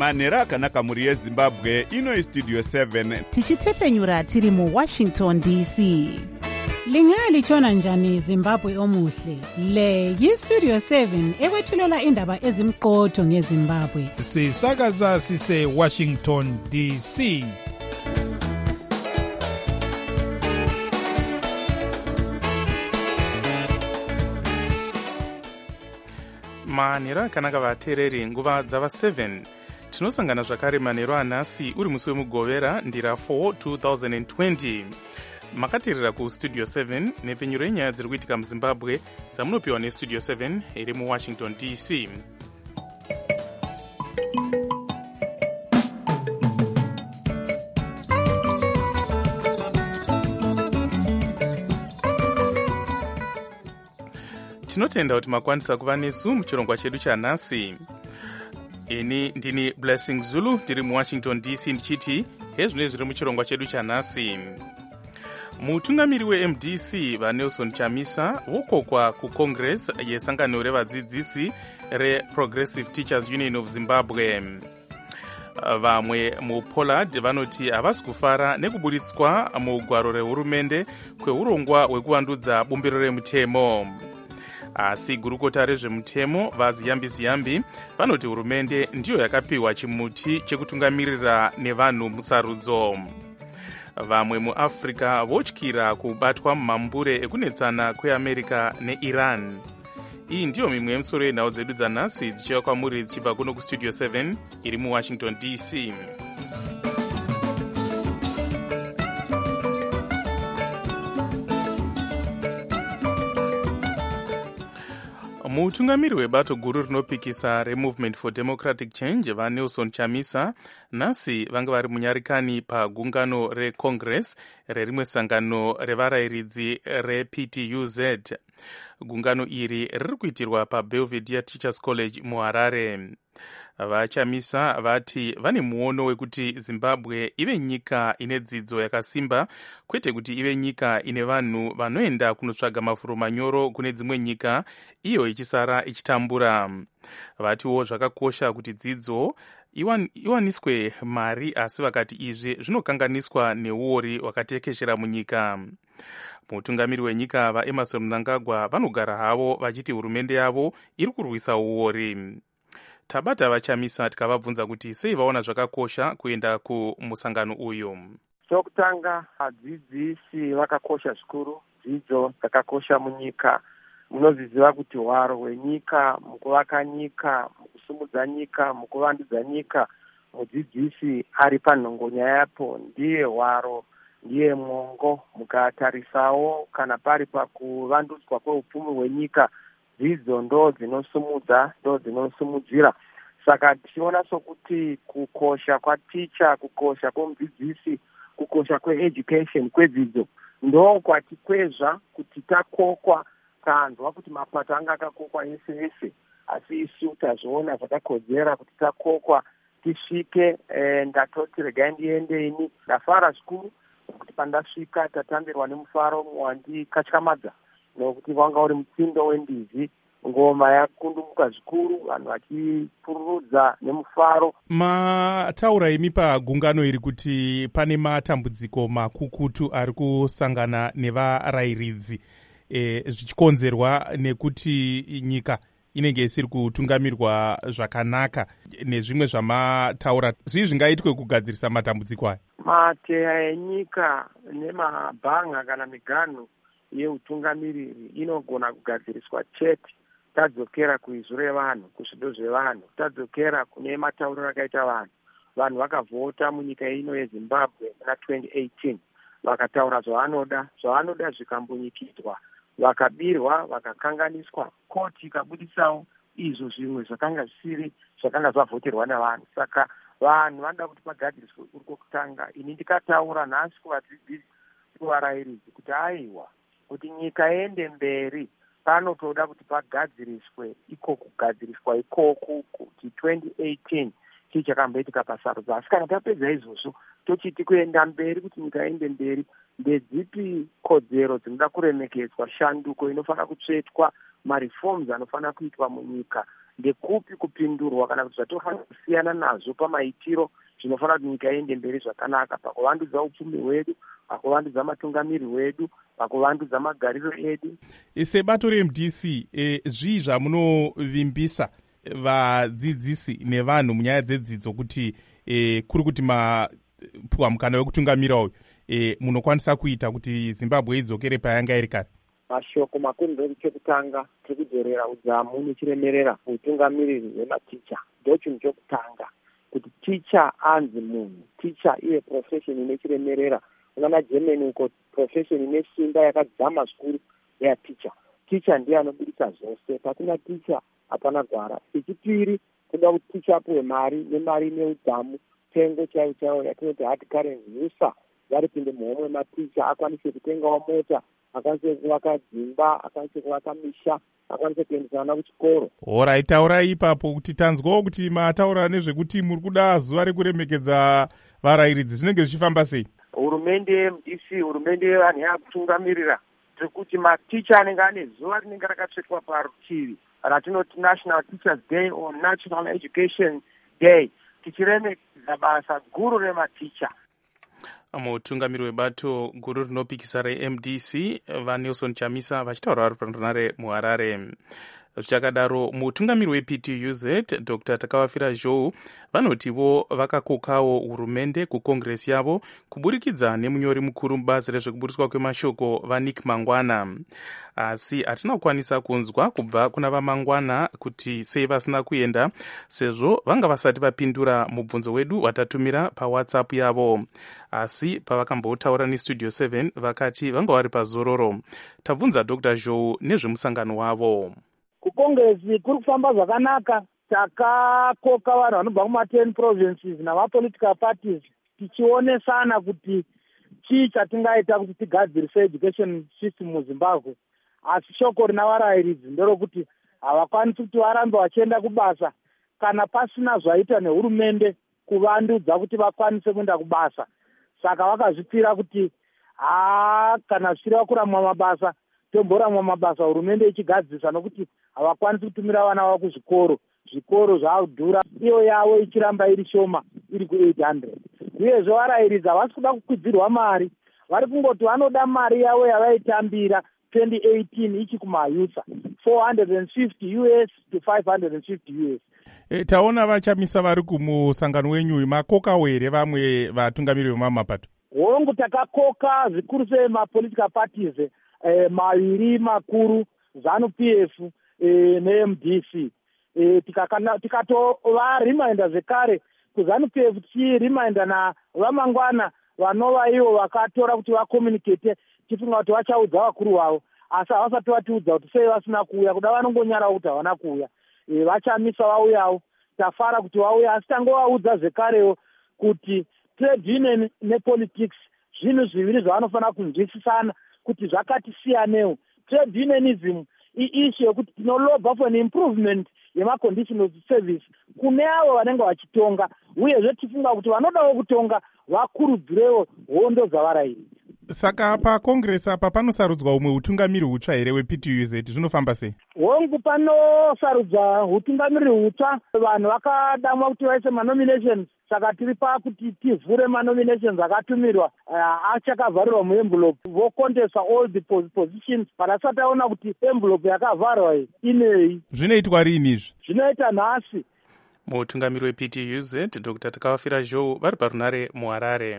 manhero akanaka mhuri yezimbabwe. Ino istudio 7 tichitefenyura tiri muWashington DC. Lingalitshona njani Zimbabwe omuhle? Le yiStudio 7 ekwethulela indaba ezimqotho ngeZimbabwe. Sisakaza sise Washington DC. Manhero akanaka vateereri, nguva dzava 7 tinosangana zvakare manhero anhasi uri musi wemugovera ndira 4 2020. Makateerera kustudio 7 nepfenyuro yenyaya dziri kuitika muzimbabwe dzamunopiwa nestudio 7 iri muWashington DC. Tinotenda kuti makwanisa kuva nesu muchirongwa chedu chanhasi. Ini ndini Blessing Zulu ndiri muWashington DC ndichiti hezvino zviri muchirongwa chedu chanhasi. Mutungamiri weMDC vaNelson Chamisa vokokwa kuCongress yesangano revadzidzisi reProgressive Teachers Union of Zimbabwe. Vamwe muPollard vanoti havasi kufara nekubuditswa mugwaro rehurumende kweurongwa hwekuvandudza bumbiro remutemo. Asi gurukota rezvemutemo vaZiyambi vanoti hurumende ndiyo yakapiwa chimuti chekutungamirira nevanhu musarudzo. Vamwe muAfrica votyira kubatwa mumambure ekunetsana kweAmerica neIran. Iyi ndiyo mimwe yemisoro yenhau dzedu dzanhasi dzichiva kwamuri dzichibva kuno kustudio 7 iri muWashington DC. Mutungamiri webato guru rinopikisa reMovement for Democratic Change vaNelson Chamisa nhasi vanga vari munyarikani pagungano reCongress rerimwe sangano revarayiridzi rePTUZ. Gungano iri riri kuitirwa paBelvedere Teachers College muHarare. VaChamisa vati vane muono wekuti Zimbabwe ive nyika ine dzidzo yakasimba, kwete kuti ive nyika ine vanhu vanoenda kunotsvaga mafuro manyoro kune dzimwe nyika iyo ichisara ichitambura. Vatiwo zvakakosha kuti dzidzo iwaniswe mari, asi vakati izvi zvinokanganiswa neuori hwakatekeshera munyika. Mutungamiri wenyika vaEmerson Mnangagwa vanogara havo vachiti hurumende yavo iri kurwisa uori. Tabata vaChamisa tikavabvunza kuti sei vaona zvakakosha kuenda kumusangano uyu. Chokutanga, vadzidzisi vakakosha zvikuru. Dzidzo dzakakosha munyika. Munozviziva kuti hwaro hwenyika, mukuvaka nyika, mukusumudza nyika, mukuvandudza nyika, mudzidzisi ari panhongonya yapo ndiye hwaro, ndiye mwongo. Mukatarisawo kana pari pakuvandudzwa kweupfumi hwenyika, dzidzo ndo dzinosumudza, ndo dzinosumudzira. Saka tichiona sokuti kukosha kwaticha, kukosha kwemudzidzisi, kukosha kweeducation, kwedzidzo, ndo kwatikwezva kuti takokwa, tanzwa kuti mapato anga akakokwa ese, asi isu tazviona zvakakodzera kuti takokwa tisvike. Ndatoti regai ndiende ini, ndafara zvikuru kuti pandasvika tatambirwa nemufaro wandikatyamadza, nokuti wanga uri mutsindo wendizi. Ngoma yakundumuka zvikuru, vanhu vachipururudza nemufaro. Mataura imi pagungano iri kuti pane matambudziko makukutu ari kusangana nevarayiridzi, zvichikonzerwa nekuti nyika inenge isiri kutungamirwa zvakanaka, nezvimwe zvamataura. Zvii zvingaitwe kugadzirisa matambudziko aya? Mateya enyika nemabhanga kana miganho yeutungamiriri inogona kugadziriswa chete tadzokera kuizvo revanhu, kuzvido zvevanhu, tadzokera kune matauriro akaita vanhu vakavhota munyika ino yeZimbabwe muna 2018, vakataura zvavanoda zvikambonyikidzwa, vakabirwa, vakakanganiswa, koti ikabuditsawo izvo zvimwe zvakanga zvisiri zvakanga zvavhoterwa navanhu. Saka vanhu vanoda kuti pagadziriswe uri kwokutanga. Ini ndikataura nhasi kuvadzidzisi, kuvarayiridzi kuti aiwa, kuti nyika iende mberi panotoda kuti pagadziriswe kugadziriswa ikoku kuti 2018 chii chakamboitika pasarudzo. Asi kana tapedza izvozvo tochiti kuenda mberi, kuti nyika iende mberi, ndedzipi kodzero dzinoda kuremekedzwa, shanduko inofanira kutsvetwa mareforms anofanira kuitwa munyika ndekupi kupindurwa kana kuti zvatofanira kusiyana nazvo pamaitiro zvinofanira kuti nyika iende mberi zvakanaka pakuvandudza upfumi hwedu, pakuvandudza matungamiri hwedu, pakuvandudza magariro edu. Sebato reMDC, zvii zvamunovimbisa vadzidzisi nevanhu munyaya dzedzidzo kuti kuri kuti mapuwa mukana wekutungamira uyu munokwanisa kuita kuti Zimbabwe idzokere payanga iri kare? Mashoko makuru ndechekutanga tiri kudzorera udzamu nechiremerera utungamiriri hwematicha. Ndo chinhu chokutanga kuti ticha anzi munhu, ticha iye profession ine chiremerera. Unana Germany uko profession ine simba yakadzama zvikuru ya ticha. Ticha ndiye anobudisa zvose. Pasina ticha hapana gwara. Chechipiri, toda kuti ticha apuwe mari nemari neudzamu, tengo chaiyo chaiyo yatinoti hard currency yusa yaripinde muhomwe maticha, akwanise kutengawo mota, akwanise kuvaka dzimba, akwanise kuvaka misha, akwanise kuendesana kuchikoro. Alright, taurai ipapo kuti tanzwawo kuti mataura nezvekuti muri kuda zuva rekuremekedza varairidzi, zvinenge zvichifamba sei? Hurumende yeMDC, hurumende yevanhu yakutungamirira, tiri kuti maticha anenge ane zuva rinenge rakatsvetwa parutivi ratinoti National Teachers Day or National Education Day, tichiremekedza basa guru rematicha. Mutungamiri webato guru rinopikisa reMDC vaNelson Chamisa vachitaura vari panhare muHarare. Zvichakadaro mutungamiri wePTUZ Dr. Takawafira Zhou vanotivo vakakokawo hurumende kukongresi yavo kuburikidza nemunyori mukuru mubazi rezvekuburiswa kwemashoko vaNick Mangwana. Asi hatina kukwanisa kunzwa kubva kuna vaMangwana kuti sei vasina kuenda, sezvo vanga vasati vapindura mubvunzo wedu watatumira paWhatsApp yavo. Asi pavakambotaura neStudio 7 vakati vanga vari pazororo. Tabvunza Dr. Zhou nezvemusangano wavo. Kukongresi kuri kufamba zvakanaka. Takakoka vanhu vanobva kuma10 provinces navapolitical parties tichionesana kuti chii chatingaita kuti tigadzirise education system muZimbabwe. Asi shoko rina varairidzi nderokuti havakwanisi kuti varambe vachienda kubasa kana pasina zvaita nehurumende kuvandudza kuti vakwanise kuenda kubasa. Saka vakazvipira kuti kana zvichireva kuramwa mabasa tomboramwa mabasa, hurumende ichigadzisa nokuti havakwanisi kutumira vana vavo kuzvikoro. Zvikoro zvadhura, iyo yavo ichiramba iri shoma, iri ku800. Uyezve varairidzi havasi kuda kukwidzirwa mari, vari kungoti vanoda mari yavo yavaitambira 2018 ichi kumayusa $450 to $550. Taona vachamisa vari kumusangano wenyu, makokawo here vamwe vatungamiri vemamapato? Hongu takakoka zvikuru sei mapolitical parties maviri makuru, ZANU-PF neMDC. Tikatova reminder zvekare kuZANU-PF tichireminder navamangwana vanova ivo vakatora kuti vakomunicate tifunga kuti vachaudza vakuru vavo, asi havasati vatiudza kuti sei vasina kuuya, kuda vanongonyarawo kuti havana kuuya. Vachamisa vauyawo, tafara kuti vauya, asi tangovaudza zvekarewo kuti trade union nepolitics zvinhu zviviri zvavanofanira kunzwisisana kuti zvakati siyanewo. Trade unionism iissue yekuti tinolobva for an improvement yemacondition of service kune avo vanenge vachitonga, uyezve tifunga kuti vanodawo kutonga vakurudzirewo hondo dzavarairidzi. Saka pakongresi apa panosarudzwa umwe utungamiri hutsva here wePTUZ, zvinofamba sei? Hongu panosarudzwa utungamiri hutsva, vanhu vakadamwa kuti vaise manominations, saka tiri pakuti tivhure manominations akatumirwa achakavharirwa muenvelope, vokontesa all the positions, parasati aona kuti envelope yakavharwa inei. Zvinoitwa rini izvi? Zvinoita nhasi. Mutungamiri wePTUZ Dr. Takawafira Zhou vari parunare muHarare.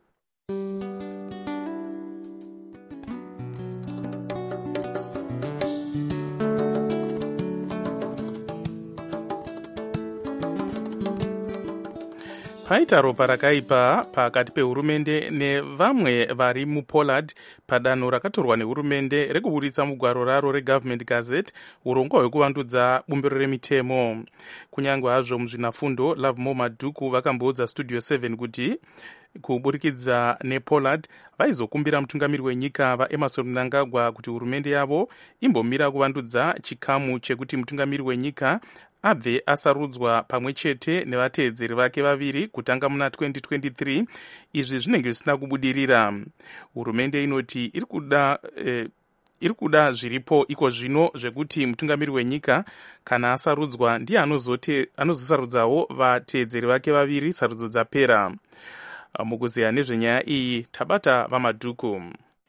Paita ropa rakaipa pakati pehurumende nevamwe vari muPollard padanho rakatorwa nehurumende rekuburitsa mugwaro raro reGovernment Gazette urongwa hwekuvandudza bumbiro remitemo. Kunyange hazvo muzvinafundo Lovemore Madhuku vakamboudza Studio 7 kuti kuburikidza nePollard vaizokumbira mutungamiri wenyika vaEmmerson Mnangagwa kuti hurumende yavo imbomira kuvandudza chikamu chekuti mutungamiri wenyika abve asarudzwa pamwe chete nevateedzeri vake vaviri kutanga muna 2023. Izvi zvinenge zvisina kubudirira. Hurumende inoti iri kuda iri kuda zviripo iko zvino zvekuti mutungamiri wenyika kana asarudzwa ndiye anozosarudzawo vateedzeri vake vaviri sarudzo dzapera. Mukuziya nezvenyaya iyi tabata vamadhuku.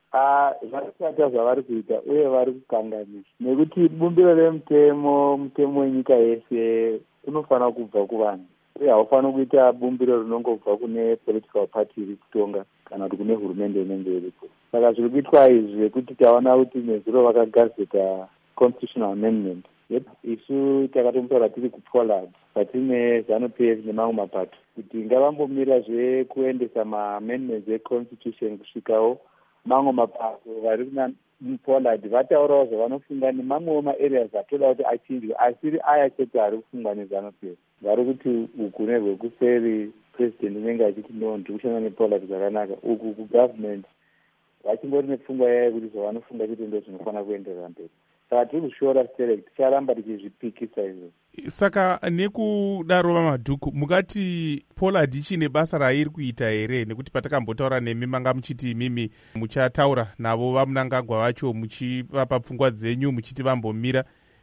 Zvakashata zvavari kuita uye vari kukanganisa, nekuti bumbiro remutemo wenyika yese unofanira kubva kuvanhu uye haufaniri kuita bumbiro rinongobva kune political party iri kutonga kana kuti kune hurumende inenge iripo. Saka zviri kuitwa izvi zvekuti taona kuti nezuro vakagazeta constitutional amendment, isu takatomutora tiri kuPollard patine ZANU-PF nemamwe mapato kuti ngavambomira zvekuendesa maamendments econstitution kusvikawo mamwe mapato vari kuna Pollard vataurawo zvavanofunga nemamwewo maareas atoda kuti achinjwe, asiri aya chete ari kufungwa neZANU-PF. Vari kuti uku nerwekuseri president unenge achiti no, ndiri kushanda nePollard zvakanaka, uku kugovernment vachimbori nepfungwa yayo kuti zvavanofunga chete ndo zvinofanira kuenderera mberi. Saka tiri kushora select ticharamba tichizvipikisa izvo. Saka nekudaro vamadhuku mukati Pollard chine basa rairi kuita here? Nekuti patakambotaura nemi manga muchiti imimi muchataura navo vamunangagwa vacho muchivapa pfungwa dzenyu muchiti vambomira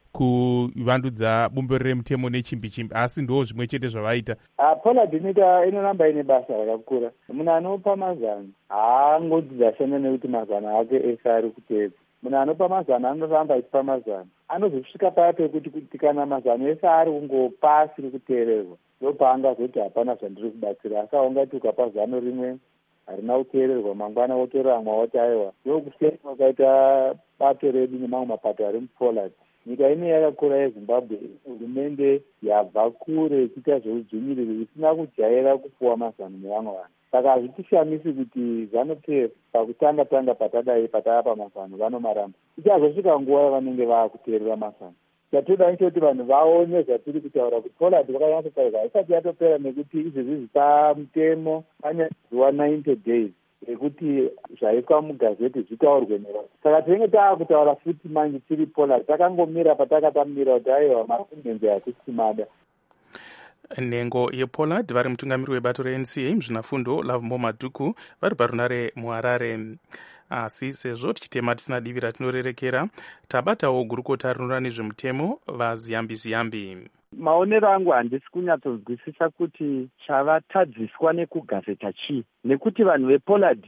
kuvandudza bumbiro remutemo nechimbi, asi ndo zvimwe chete zvavaita. Pollard inoramba ine basa rakakura. Munhu anopa mazano haangodzi ashanda nekuti mazano ake ese ari kuteedza. Munhu anopa mazano anoramba achipa mazano, anozosvika paya pekuti kana mazano ese ari kungopa asiri kuteererwa ndopaangazoti hapana zvandiri kubatsira. Asi aungati ukapa zano rimwe harina kuteererwa mangwana wotora amwe woti aiwa ndokusiyana kwakaita bato redu nemamwe mapato ari muPollard. Nyika ine yakakura yeZimbabwe, hurumende yabva kure ichiita zveudzvinyiriri isina kujaira kupuwa mazano nevamwe vanhu. Saka hazvitishamisi kuti ZANU-PF pakutanga patadai patava mazano vanomaramba. Ichazosvika nguva yavanenge vaakuteerera mazano. Chatoda nechekuti vanhu vaone zvatiri kutaura kuti Pollard vakanyatsotaurwa isati yatopera, nekuti izvezvi pamutemo panyazuva 90 days ekuti zvaiswa mugazeti zvitaurwe nevanhu. Saka tinenge taakutaura futi manje tiri Pollard takangomira patakatamira kuti aiwa mafundenzo yakusimada. Nhengo yePollard vari mutungamiri webato reNCA muzvinafundo Lovemore Madhuku vari parunare muHarare. Asi sezvo tichitema tisina divi ratinorerekera, tabatawo gurukota rinoona nezvemutemo vaZiyambi. Maonero angu handisi kunyatsonzwisisa kuti chavatadziswa nekugazeta chii, nekuti vanhu vePollard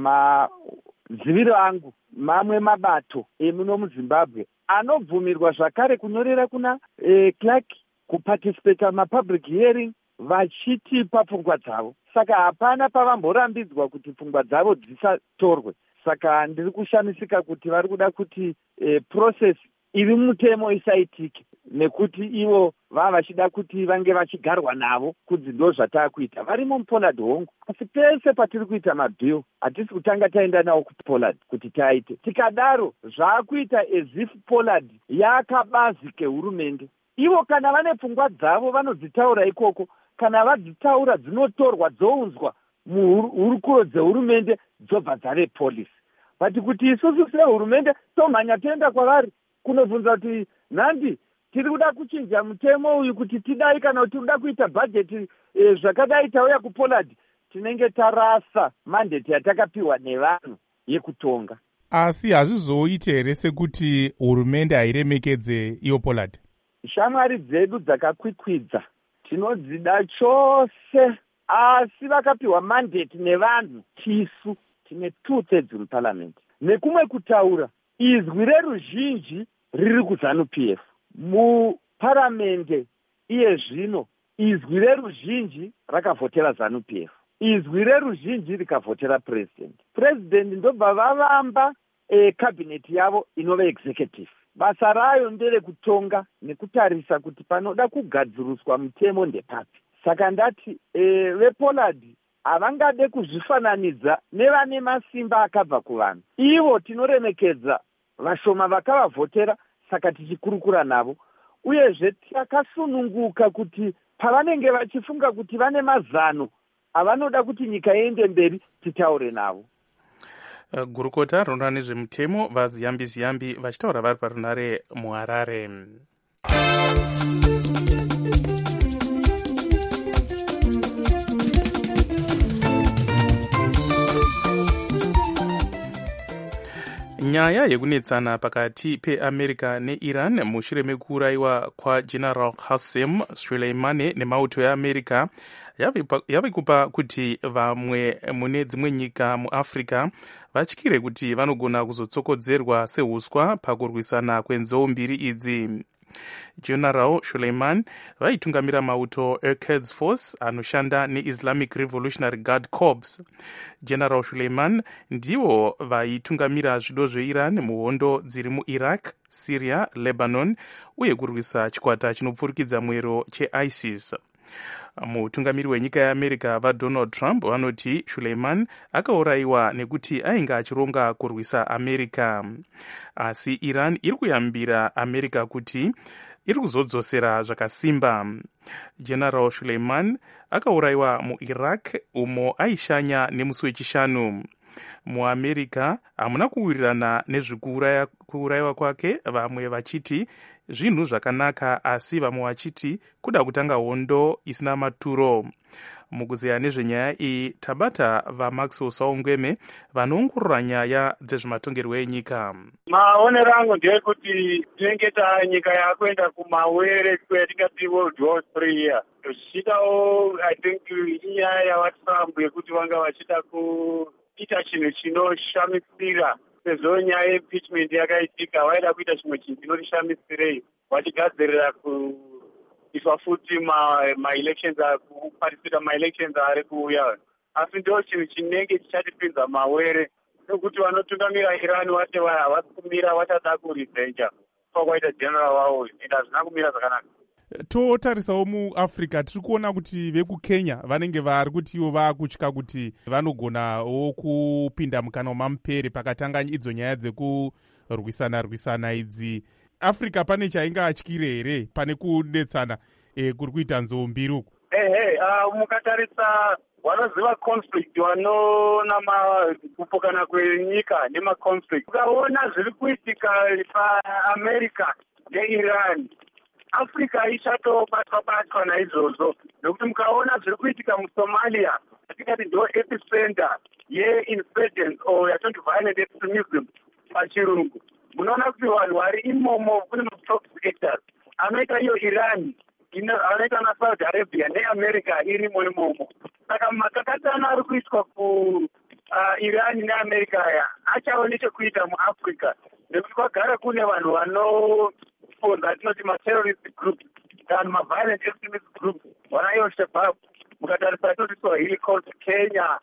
maziviro angu mamwe mabato emuno muZimbabwe anobvumirwa zvakare kunyorera kuna clerk kuparticipata mapublic hearing vachitipa pfungwa dzavo. Saka hapana pavamborambidzwa kuti pfungwa dzavo dzisatorwe. Saka ndiri kushamisika kuti vari kuda kuti process iri mutemo isaitike, nekuti ivo vachida kuti vange vachigarwa navo kudzi ndo zvataakuita varimo muPollard hongu. Asi pese patiri kuita mabhill hatisi kutanga taenda nawo kuPollard kuti taite. Tikadaro zvaakuita as if Pollard yakabazi kehurumende. Ivo kana vane pfungwa dzavo vanodzitaura ikoko, kana vadzitaura dzinotorwa dzounzwa muhurukuro dzehurumende dzobva dzave polisi. But kuti isusu sehurumende tomhanya toenda kwavari kunobvunza kuti nhandi tiri kuda kuchinja mutemo uyu kuti tidai, kana kuti tiri kuda kuita bhajeti zvakadai tauya kuPollard, tinenge tarasa mandate yatakapiwa nevanhu yekutonga. Asi hazvizoite here sekuti hurumende hairemekedze iyo Pollard? Shamwari dzedu dzakakwikwidza tinodzida chose, asi vakapiwa mandate nevanhu. Tisu tine 2/3 muparliament. Nekumwe kutaura, izwi reruzhinji riri kuZANU-PF muparamente iye zvino. Izwi reruzhinji rakavhotera ZANU-PF, izwi reruzhinji rikavhotera president ndobva vavamba kabineti yavo inova executive. Basa rayo nderekutonga nekutarisa kuti panoda kugadziruswa mutemo ndepapi. Saka ndati vePollard havangade kuzvifananidza nevane masimba akabva kuvanhu. Ivo tinoremekedza vashoma vakavavhotera, saka tichikurukura navo. Uyezve takasununguka kuti pavanenge vachifunga kuti vane mazano avanoda kuti nyika iende mberi, titaure navo. Gurukota rinoona nezvemutemo vaZiyambi vachitaura vari parunare muHarare. Nyaya yekunetsana pakati peAmerica neIran mushure mekuurayiwa kwaGeneral Qasem Soleimani nemauto eAmerica yave kupa kuti vamwe mune dzimwe nyika muAfrica vatyire kuti vanogona kuzotsokodzerwa seuswa pakurwisana kwenzou mbiri idzi. General Soleiman vaitungamira mauto eQuds Force anoshanda neIslamic Revolutionary Guard Corps. General Soleiman ndivo vaitungamira zvido zveIran muhondo dziri muIraq, Syria, Lebanon uye kurwisa chikwata chinopfurikidza mwero cheISIS. Mutungamiri wenyika yeAmerica vaDonald Trump vanoti Soleiman akaurayiwa nekuti ainge achironga kurwisa America. Asi Iran iri kuyambira America kuti iri kuzodzosera zvakasimba. General Soleiman akaurayiwa muIraq umo aishanya nemusi wechishanu. MuAmerica hamuna kuwirirana nezvekuurayiwa kwake, vamwe vachiti zvinhu zvakanaka asi vamwe vachiti kuda kutanga hondo isina maturo. Mukuzeya nezvenyaya iyi tabata vaMaxwell Saungweme vanoongorora nyaya dzezvematongerwo enyika. Maonero angu ndeyekuti tinenge tanyika yakuenda kumawere kwatingati World War 3 zvichitawo I think inyaya yavaTrump yekuti vanga vachida kuita chinhu chinoshamisira. Sezvo nyaya yeimpeachment yakaitika vaida kuita chimwe chinhu chinoshamisirei vachigadzirira kuiswa futi ma-elections kupatisira ma-elections ari kuuya. Asi ndo chinhu chinenge chichatipinza mawere nekuti vanotungamira Iran vati havasi kumira vachada kurizenja kwakwaita general wavo ende hazvina kumira zvakanaka. Totarisawo muAfrica tiri kuona kuti vekuKenya vanenge vari kuti ivo vaakutya kuti vanogonawo kupinda mukana wamamupere pakatanga idzo nyaya dzekurwisana idzi. Africa pane chainge atyire here pane kunetsana kuri kuita nzou mbiri uku? Mukatarisa vanoziva conflict vanoona kupokana kwenyika nemaconflict. Ukaona zviri kuitika paAmerica neIran, Africa ichatobatwa naizvozvo nekuti mukaona zviri kuitika muSomalia atingati ndo epicenter yeinsurgence or yatoti violent extremism pachirungu. Munoona kuti vanhu vari imomo kune ma-proxy actors anoita iyo Iran, anoita naSaudi Arabia neAmerica irimo imomo. Saka makakatana ari kuitwa kuIran neAmerica aya achawo nechekuita muAfrica nekuti kwagara kune vanhu vanofonza tinoti ma-terrorist groups kana ma-violent extremist groups vanaiyo Shabab. Mukatarisa toti Swahili Coast, Kenya,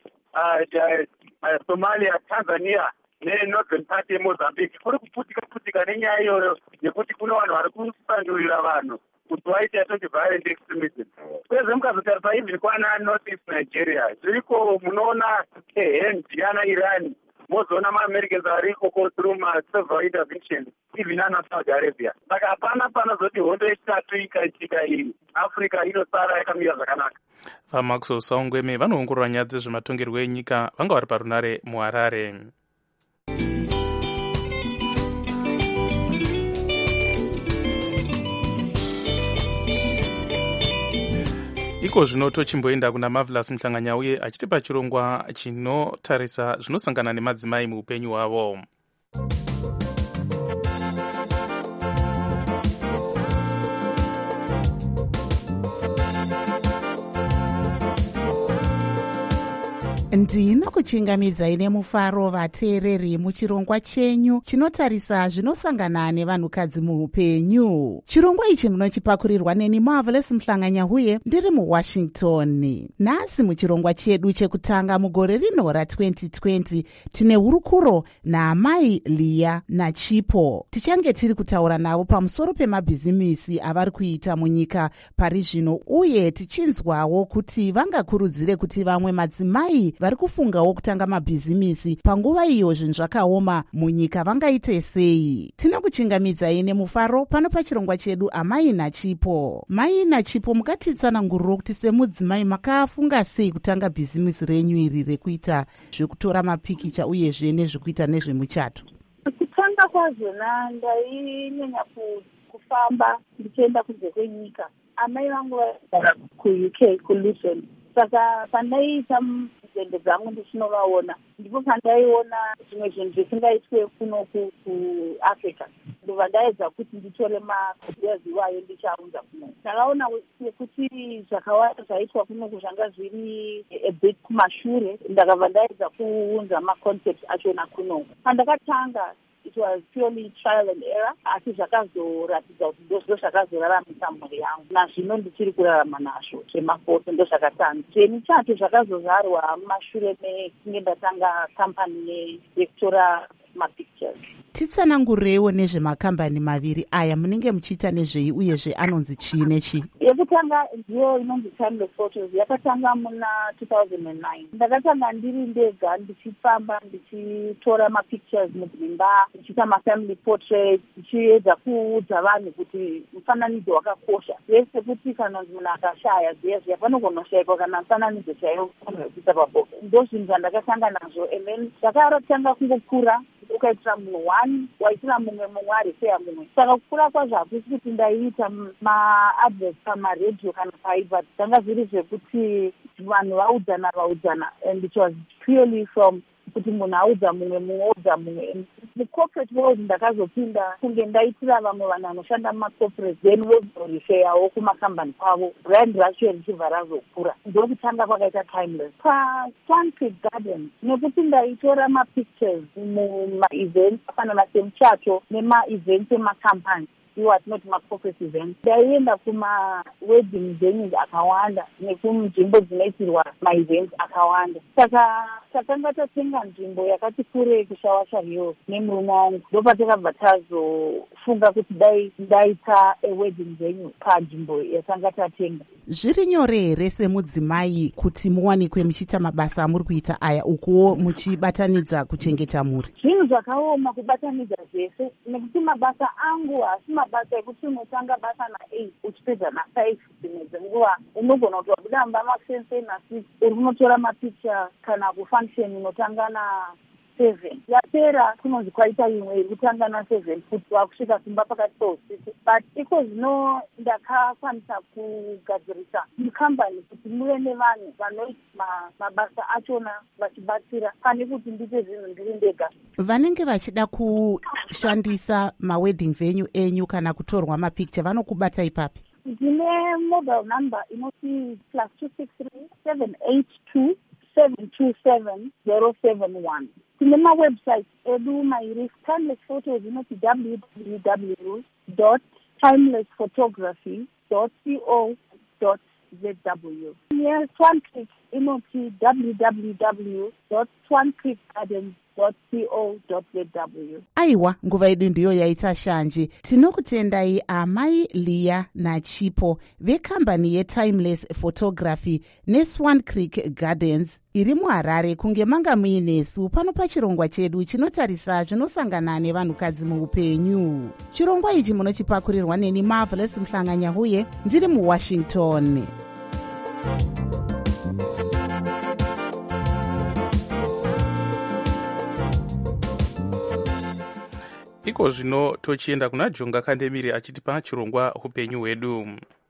Somalia, Tanzania nenorthern part yeMozambique kuri kuputika nenyaya iyoyo yekuti kuna vanhu vari kusandurira vanhu kuti vaite toti violent extremism. Kwezve mukazotarisa even kwana North East Nigeria zviriko, munoona eHendiana Iran, mozoona ma-Americans ariko through ma-several interventions even ana Saudi Arabia. Saka hapana panozoti hondo yechitatu ikaitika iyi Africa inosara yakamira zvakanaka. VaMaxwell Saungweme vanoongorora nyaya dzezvematongerwo enyika vanga vari parunare muHarare. Iko zvino tochimboenda kuna Marvelous Mhlanganyauye achitipa chirongwa chinotarisa zvinosangana nemadzimai muupenyu hwavo. Ndinokuchingamidzai nemufaro vateereri muchirongwa chenyu chinotarisa zvinosangana nevanhukadzi muupenyu. Chirongwa ichi munochipakurirwa neni Marvelous Mhlanganyauye ndiri muWashington. Nhasi muchirongwa chedu chekutanga mugore rino ra2020 tine hurukuro naamai Leah naChipo. Tichange tiri kutaura navo pamusoro pemabhizimisi avari kuita munyika pari zvino uye tichinzwawo kuti vangakurudzire kuti vamwe madzimai vari kufungawo kutanga mabhizimisi panguva iyo zvinhu zvakaoma munyika vangaite sei. Tinokuchingamidzai nemufaro pano pachirongwa chedu amai naChipo. Mai naChipo, mukatitsananguriro kuti semudzimai makafunga sei kutanga bhizimisi renyu iri rekuita zvekutora mapikicha uyezve nezvekuita nezvemuchato? Kutanga kwazvona ndainyanya kufamba ndichienda kunze kwenyika. Amai vangu vaigara kuUK, kuLuton. Saka pandaiita nzende dzangu ndichinovaona, ndipo pandaiona zvimwe zvinhu zvisingaitwe kunoku kuafrica, ndobva ndaedza kuti nditore makopias iwayo ndichaunza kuno. Ndakaona kuti zvakawanda zvaitwa kunoku zvanga zviri a bit kumashure, ndakabva ndaedza kuunza maconcept achona kunoku. Pandakatanga it was purely trial and error, asi zvakazoratidza kuti ndozvo zvakazoraramisa mhuri yangu, nazvino ndichiri kurarama nazvo zvemafoto ndozvakatanga. Zvemichato zvakazozvarwa mumashure mekunge ndatanga kambani yekutora mapictures. Titsanangureiwo nezvemakambani maviri aya munenge muchiita nezvei uyezve anonzi chii nechii? Yekutanga ndiyo inonzi Timeless Photos, yakatanga muna 2009. Ndakatanga ndiri ndega ndichifamba ndichitora mapictures mudzimba, ndichiita mafamily portrait, ndichiedza kuudza vanhu kuti mufananidzo wakakosha. Vese kuti kana munhu akashaya zviya panogona kushaikwa kana mufananidzo chaiwo wekuisa pabhoka. Ndo zvinhu zvandakatanga nazvo, and then ndakatanga kungokura ukaitira munhu one waitira mumwe ari seya mumwe. Saka kukura kwazvo hakusi kuti ndaiita maadvert pamaredhiyo kana paibva, zvanga zviri zvekuti vanhu vaudzana and it was purely from kuti munhu audza mumwe audza mumwe. Mucorporate world ndakazopinda kunge ndaitira vamwe vanhu vanoshanda mumacorporate, then vozorifeyawo kumakambani kwavo, brand racho richibva razokura. Ndokutanga kwakaita Timeless. PaSwan Creek Gardens nekuti ndaitora mapictures mumaevents afanana semuchato nemaevents emakambani, iwo atinoti macorporate events. Ndaienda kumawedding venues akawanda nekunzvimbo dzinoitirwa maevents akawanda. Saka takanga tatenga nzvimbo yakati kurei kuShawasha Hills nemurume wangu, ndopatakabva tazofunga kuti dai ndaita wedding venue panzvimbo yatanga tatenga. Zviri nyore here semudzimai kuti muwanikwe muchiita mabasa amuri kuita aya, ukuwo muchibatanidza kuchengeta mhuri? Zvinhu zvakaoma kubatanidza zvese, nekuti mabasa angu haasi mabasa ekuti unotanga basa na8 uchipedza na5. Dzimwe dzenguva unogona kuti wabuda mumba makusensei na6 uri kunotora mapicha, kana kufunction unotanga na7 yapera kunonzi kwaita imwe iri kutanga na7 futi wakusvika kumba pakati peusiku. But iko zvino ndakakwanisa kugadzirisa mukambani kuti muve nevanhu vanoita mabasa achona vachibatsira, pane kuti ndiite zvinhu ndiri ndega. Vanenge vachida kushandisa mawedding venue enyu kana kutorwa mapicture vanokubata ipapi? Ndine mobile number inoti +263 782 727 071. Tine mawebsite edu mairi. Timeless Photos inoti www.timelessphotography.co.zw. Swan Creek inoti www.swancreekgardens.co.zw. Aiwa, nguva yedu ndiyo yaita shanje. Tinokutendai amai Leah naChipo vekambani yeTimeless Photography neSwan Creek Gardens iri muHarare kunge manga muinesu pano pachirongwa chedu chinotarisa zvinosangana nevanhukadzi muupenyu. Chirongwa ichi munochipakurirwa neni Marvelous Mhlanga-Nyahuye ndiri muWashington. Iko zvino tochienda kuna Jonga Kandemiri achitipa chirongwa upenyu hwedu.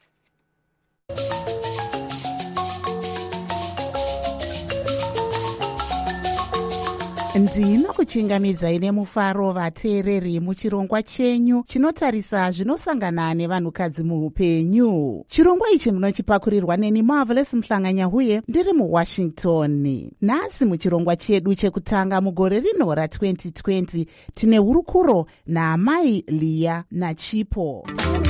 Ndinokuchingamidzai nemufaro vateereri muchirongwa chenyu chinotarisa zvinosangana nevanhukadzi muupenyu. Chirongwa ichi munochipakurirwa neni Marvelous Mhlanga-Nyahuye ndiri muWashington. Nhasi muchirongwa chedu chekutanga mugore rino ra2020 tine hurukuro naamai Leah naChipo.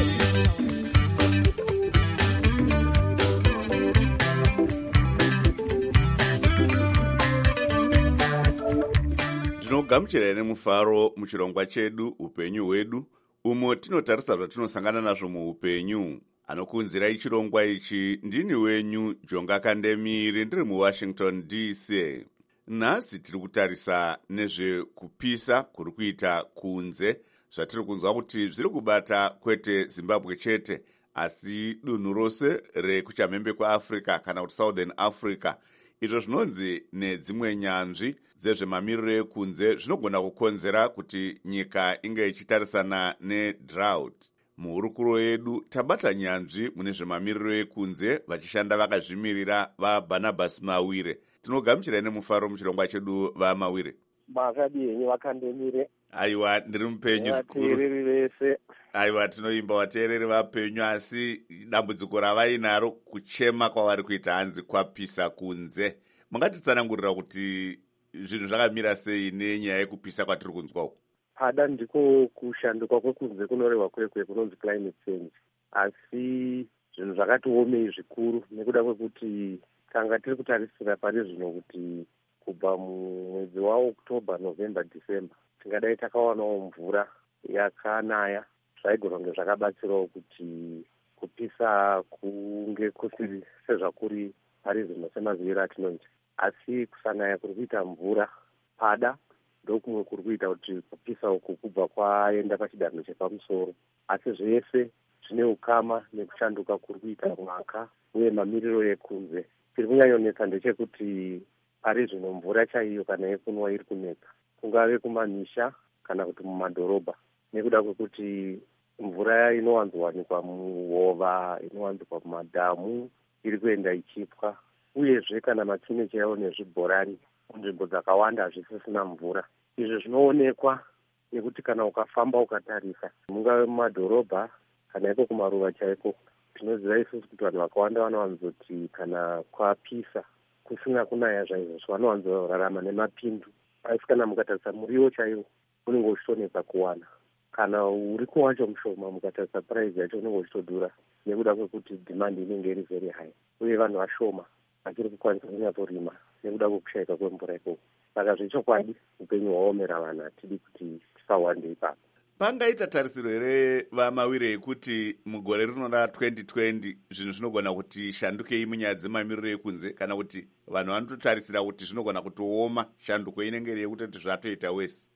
Tinogamuchira nemufaro muchirongwa chedu upenyu hwedu, umo tinotarisa zvatinosangana nazvo muupenyu. Anokunzirai chirongwa ichi ndini wenyu Jonga Kandemiri ndiri muWashington DC. Nhasi tiri kutarisa nezvekupisa kuri kuita kunze, zvatiri kunzwa kuti zviri kubata kwete Zimbabwe chete asi dunhu rose rekuchamhembe kwaAfrica kana kuti Southern Africa. Izvo zvinonzi nedzimwe nyanzvi dzezvemamiriro ekunze zvinogona kukonzera kuti nyika inge ichitarisana nedrought. muhurukuro yedu tabata nyanzvi mune zvemamiriro ekunze vachishanda vakazvimirira vaBarnabas Mawire. Tinogamuchirai nemufaro muchirongwa chedu vaMawire. Makadini vakandemire. Aiwa, ndiri mupenyu zvikuru. Vese. Aiwa, tinoimba vateereri vapenyu, asi dambudziko ravainaro kuchema kwavari kuita hanzi kwapisa kunze. Mungatitsanangurira kuti zvinhu zvakamira sei nenyaya yekupisa kwatiri kunzwa uku? Pada ndiko kushanduka kwekunze kunorehwa kwekwe kunonzi climate change. Asi zvinhu zvakati omei zvikuru nekuda kwekuti tanga tiri kutarisira pari zvino kuti kubva mumwedzi waOctober, November, December tingadai takawanawo mvura yakanaya. Zvaigona kunge zvakabatsirawo kuti kupisa kunge kusiri sezvakuri pari zvino semaziviro atinonzi. Asi kusanaya kuri kuita mvura pada ndokumwe kuri kuita kuti kupisa uku kubva kwaenda pachidanho chepamusoro. Asi zvese zvine ukama nekushanduka kuri kuita mwaka uye mamiriro ekunze. Tiri kunyanyonetsa ndechekuti pari zvino mvura chaiyo kana yekunwa iri kunetsa, kungave kumamisha kana kuti mumadhorobha, nekuda kwekuti mvura inowanzowanikwa muhova, inowanzikwa mumadhamu iri kuenda ichipwa, uyezve kana matsime chaiwo nezvibhorani munzvimbo dzakawanda hazvisisina mvura. Izvi zvinoonekwa nekuti kana ukafamba ukatarisa mungave mumadhorobha kana iko kumaruva chaiko, tinoziva isusu kuti vanhu vakawanda vanowanzoti kana kwapisa kusina kunaya zvaizvozvo vanowanzorarama nemapindu. Asi kana mukatarisa muriwo chaiwo unenge uchitonetsa kuwana, kana uripo wacho mushoma mukatarisa puraizi yacho unenge uchitodhura nekuda kwekuti dhimandi inenge iri very high, uye vanhu vashoma vachiri kukwanisa kunyatsorima nekuda kwekushayika kwemvura ikoko. Saka zvechokwadi upenyu hwaomera vanhu, hatidi kuti tisawande ipapo. Pangaita tarisiro here vaMawire yekuti mugore rino ra2020 zvinhu zvinogona kuti shandukei munyaya dzemamiriro ekunze, kana kuti vanhu vanototarisira kuti zvinogona kutooma shanduko inenge iri yekuti zvatoita wese?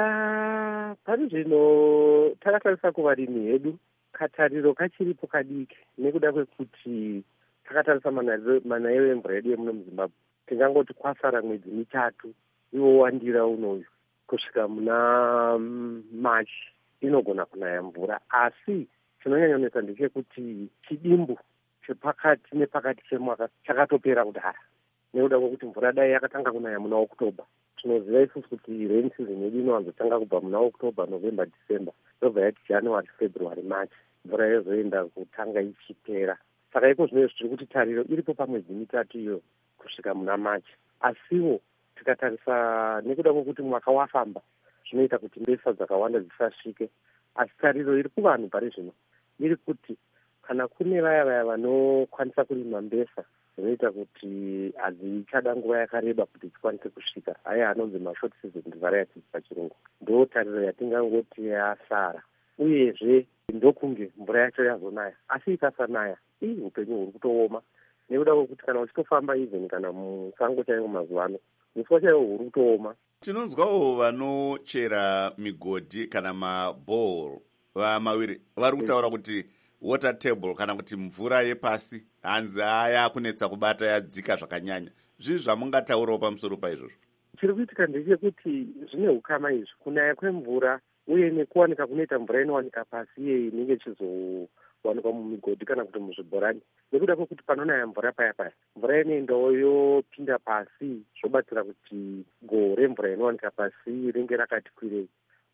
Pari zvino takatarisa kuvarimi hedu, katariro kachiripo kadiki nekuda kwekuti takatarisa manayiwe emvura yedu yemuno muZimbabwe. Tingangoti kwasara mwedzi mitatu iwo wandira unoyu kusvika muna Machi inogona kunaya mvura. Asi chinonyanyonetsa ndechekuti chidimbu chepakati nepakati chemwaka chakatopera kudhara nekuda kwekuti mvura dai yakatanga kunaya muna October. Tinoziva isusu kuti rain season yedu inowanzotanga kubva muna October, November, December, yobva yati January, February, March mvura yozoenda kutanga ichipera. Saka iko zvino zviri kuti tariro iripo pamwedzi mitatu iyo kusvika muna Machi. Asiwo tikatarisa nekuda kwekuti mwaka wafamba zvinoita kuti mbesa dzakawanda dzisasvike. Asi tariro iri kuvanhu pari zvino iri kuti kana kune vaya vanokwanisa kurima mbesa, zvinoita kuti hadzichada nguva yakareba kuti dzikwanise kusvika, aya anonzi mashort season varieties pachirungu. Ndo tariro yatingangoti yasara. Uyezve ndokunge mvura yacho yazonaya, asi ikasanaya upenyu huri kutooma nekuda kwekuti kana uchitofamba even kana musango chaiwo mazuva ano muswa chaiwo huri kutooma. Tinonzwawo vanochera migodhi kana mabhoro vaMawire vari kutaura kuti water table kana kuti mvura yepasi hanzi yakunetsa kubata, yadzika zvakanyanya. Zvii zvamungataurawo pamusoro paizvozvo? Chiri kuitika ndechekuti zvine ukama izvi, kunaya kwemvura uye nekuwanika kunoita mvura inowanika pasi iye inenge ichizowanikwa mumigodhi kana kuti muzvibhorani. Nekuda kwekuti panonaya mvura paya mvura inoendawo yopinda pasi, zvobatsira kuti goho remvura inowanika pasi ringe rakati kwirei.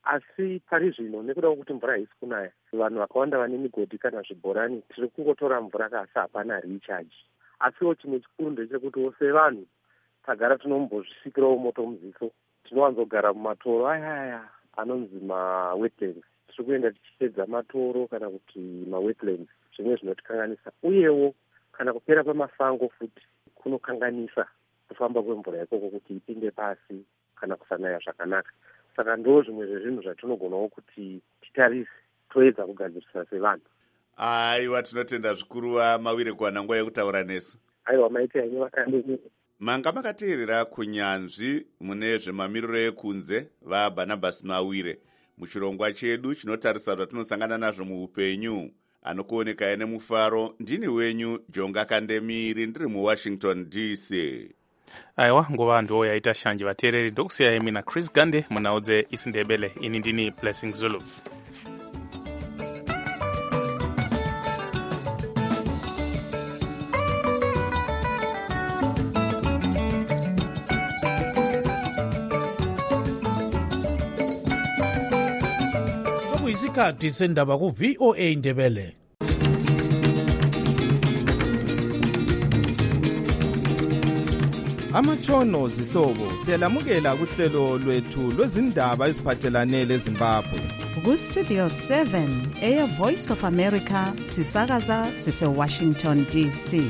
Asi pari zvino nekuda kwekuti mvura haisi kunaya, vanhu vakawanda vane migodhi kana zvibhorani tiri kungotora mvura kasi hapana recharge. Asiwo chimwe chikuru ndechekuti sevanhu tagara tinombozvisikirawo moto muziso. Tinowanzogara mumatoro aya anonzi mawetlands. Tiri kuenda tichipedza matoro kana kuti mawetlands, zvimwe zvinotikanganisa. Uyewo kana kupera kwemasango futi kunokanganisa kufamba kwemvura ikoko kuti ipinde pasi kana kusanaya zvakanaka. Saka ndo zvimwe zvezvinhu zvatinogonawo kuti titarise toedza kugadzirisa sevanhu. Aiwa, tinotenda zvikuru vaMawire kuwana nguva yekutaura nesu. Aiwa, maite henyu vakandemire. Manga makateerera kunyanzvi mune zvemamiriro ekunze vaBarnabas Mawire muchirongwa chedu chinotarisa zvatinosangana nazvo muupenyu. Anokuonekai nemufaro ndini wenyu Jonga Kandemiri, ndiri muWashington DC. Aiwa, nguva ndo yaita shanje vateereri. Ndokusiyai mina Chris Gande munhau dzeIsindebele. Ini ndini Blessing Zulu. sekuyisikhathi sendaba ku-VOA Indebele. Amatshono zihlobo siyalamukela kuhlelo lwethu lwezindaba eziphathelane leZimbabwe. Ku-Studio 7 Air Voice of America sisakaza sise-Washington DC.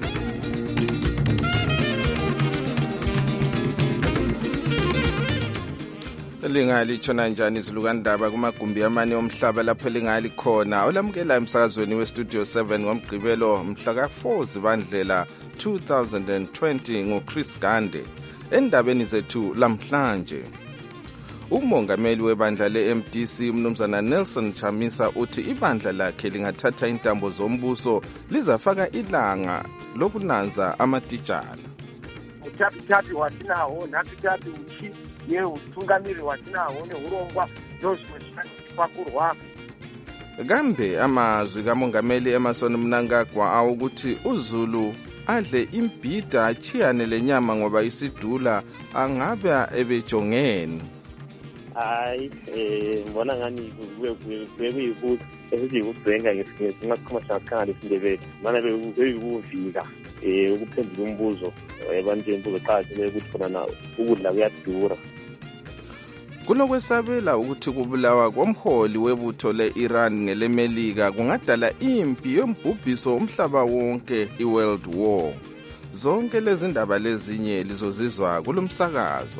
Lingali tshona njani izilukandaba kumagumbi amane omhlaba lapho lingali khona olamukela emsakazweni we-Studio 7 ngomgqibelo mhla ka-4 Zibandlela 2020 nguChris Gande. Endabeni zethu lamhlanje, umongameli webandla le-MDC umnumzana Nelson Chamisa uthi ibandla lakhe lingathatha intambo zombuso lizafaka ilanga lokunanza amatitshala. Mutapitapi watinawo napitapi uchi yeutungamiri watinawo neurongwa ndozvimwe zvinopakurwa. Kambe amazwi kamongameli Emerson Mnangagwa awukuthi uZulu adle imbhida achiyane lenyama ngoba isidula angabe ebejongeni. Hayi, ngibona ngani bekuyikuthi esizikubhenga ngesikhathi ngasikhoma sakhanga lesindebele mana bekuvika ukuphendula umbuzo ebantwini imbuzo eqhathele ukuthi khona na ukudla kuyadura. Kunokwesabela ukuthi kubulawa komholi webutho le-Iran ngelemelika kungadala impi yombhubhiso umhlaba wonke i-World War. Zonke lezi ndaba lezinye lizozizwa kulomsakazo.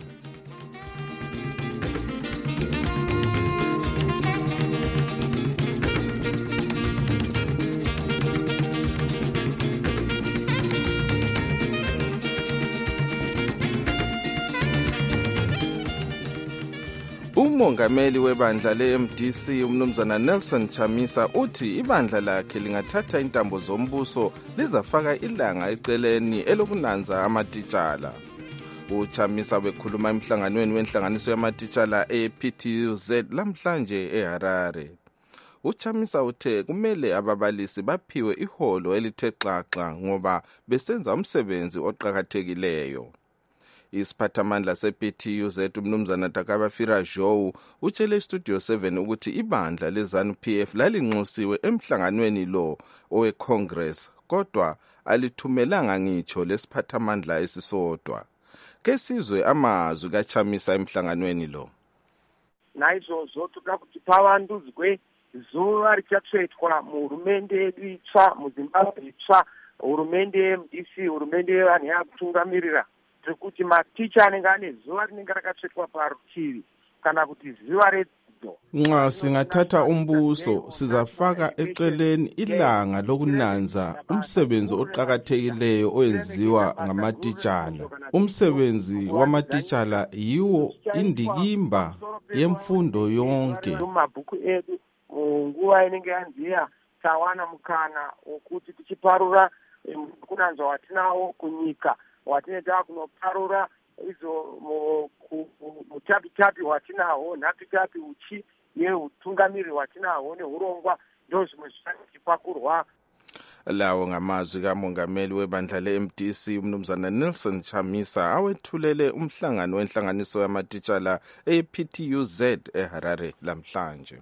Umongameli webandla le-MDC umnumzana Nelson Chamisa uthi ibandla lakhe lingathatha intambo zombuso lizafaka ilanga eceleni elokunanza amatitshala. UChamisa bekhuluma emhlanganweni wenhlanganiso yamatitshala e-PTUZ lamhlanje eHarare. UChamisa uthe kumele ababalisi baphiwe iholo elithe xaxa ngoba besenza umsebenzi oqhakathekileyo. Isiphathamandla se-PTUZ umnumzana Takaba Firajow utshele iStudio 7 ukuthi ibandla leZANU-PF lalinxusiwe emhlanganweni lo owe-Congress kodwa alithumelanga ngitsho lesiphathamandla esisodwa. Kesizwe amazwi kaChamisa emhlanganweni lo. Naizvozvo toda kuti pavandudzwe zuva richatsvetwa muhurumende yedu itsva, muZimbabwe itsva, hurumende yeMDC, hurumende yevanhu yakutungamirira, kuti maticha anenge ane zuva rinenge rakatsvetwa parutivi kana kuti zuva redzidzo. Nxa singathatha umbuso sizafaka eceleni ilanga lokunanza umsebenzi oqhakathekileyo oyenziwa ngamatitshala. Umsebenzi wamatitshala yiwo indikimba yemfundo yonke. Mumabhuku edu nguva inenge yanziya tawana mukana wokuti tichiparura kunanzwa watinawo kunyika watineta kunoparura izo mutapitapi watinawo napitapi uchi yeutungamiri watinawo neurongwa ndozvimwe zvichipakurwa. Lawo ngamazwi kamongameli webandla le-MDC umnumzana Nelson Chamisa awethulele umhlangano wenhlanganiso yamatitshala e-PTUZ eHarare lamhlanje.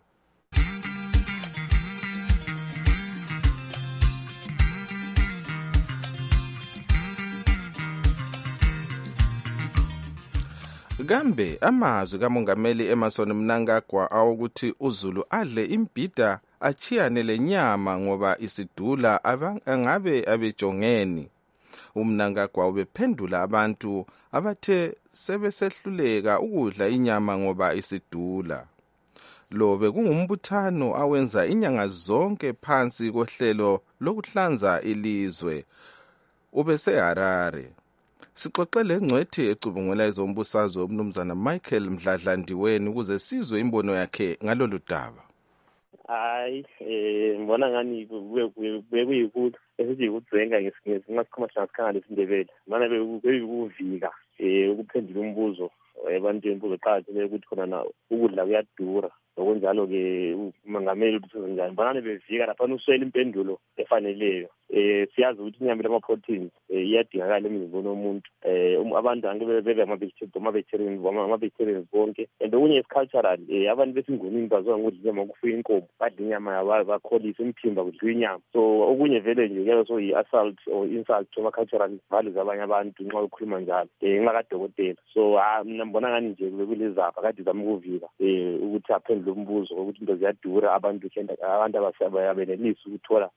Kambe amazwi kamongameli Emerson Mnangagwa awukuthi uZulu adle imbhida achiyane lenyama ngoba isidula angabe abejongeni. UMnangagwa ubephendula abantu abathe sebesehluleka ukudla inyama ngoba isidula. Lo bekungumbuthano awenza inyanga zonke phansi kohlelo lokuhlanza ilizwe ubeseHarare. Sixoxele ngcwethi ecubungula ezombusazwe umnumzana Michael Mdladlandiweni ukuze sizwe imbono yakhe ngalolu daba. Hayi, ngibona ngani bekuyikuthi esizikubhenga ngesikhathi ngasikhoma sakhanga lesindebele mana bekuvika ukuphendula umbuzo ebantwini imbuzo eqhathele ukuthi khona na ukudla kuyadura. Ngokunjalo ke umongameli uthi njani banane bevika lapha uswela impendulo efaneleyo siyazi ukuthi inyama lama-proteins iyadingakala emzimbeni womuntu. Abantu angeke bebe ama-vegetarians bonke. And okunye is-cultural, abantu besingonini baziwa ngokudla inyama, ukufuya inkomo, badla inyama bakholisa imphimba kudliwa inyama. So okunye vele nje kuyabe so yi-assault or insult to ama-cultural values abanye abantu nxa ukhuluma njalo nxa kadokotela. So mina mbona ngani nje kulezapha kade zama ukuvika ukuthi aphendule umbuzo ukuthi into ziyadura, abantu abenelisi ukuthola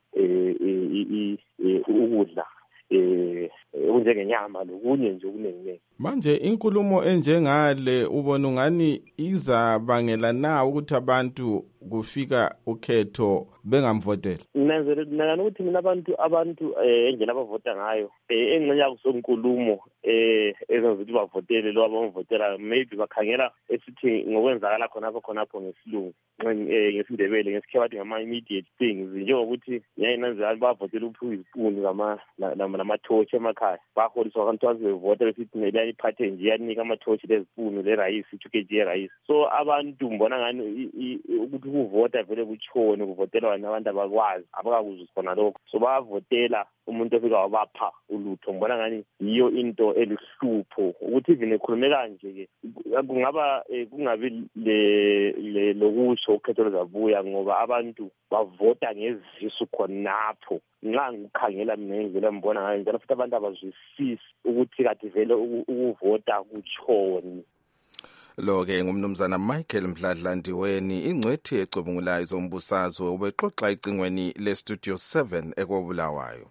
ukudla okunjengenyama lokunye nje okuningi. Manje inkulumo enjengale ubona ungani izabangela na ukuthi abantu kufika ukhetho bengamvotela? Nanzela ukuthi mina abantu endlela abavota ngayo engxenye kusonkulumo ezenza ukuthi bavotele lo abamvotela, maybe bakhangela esithi ngokwenzakala khonapho ngesilungu ngesindebele ngesikhe bathi ngama-immediate things, njengokuthi nanzela bavotela uphiwa izipuni namathoshi emakhaya, baholiswa kanthiwa bevota besithi ngeliyani iphathe nje iyanika amathoshi lezipuni lerayisi, 2 kg yerayisi. So abantu mbona ngani ukuthi ukuvota vele kutshone, kuvotelwa abantu abakwazi abakakuzwa khona lokho, so bayavotela umuntu ofika wabapha ulutho. Mbona ngani yiyo into elihlupho ukuthi even ekhulume kanje-ke kungabi lokusho ukhetho luzabuya, ngoba abantu bavota ngezisu khonapho. Nxa ngikhangela mina ngendlela mbona ngayo njalo futhi abantu abazwisisi ukuthi kade vele ukuvota kutshoni. Lo-ke ngumnumzana Michael Mdladla Ndiweni, ingcwethi ecubungulayo zombusazwe, ubexoxa icingweni leStudio 7 ekobulawayo.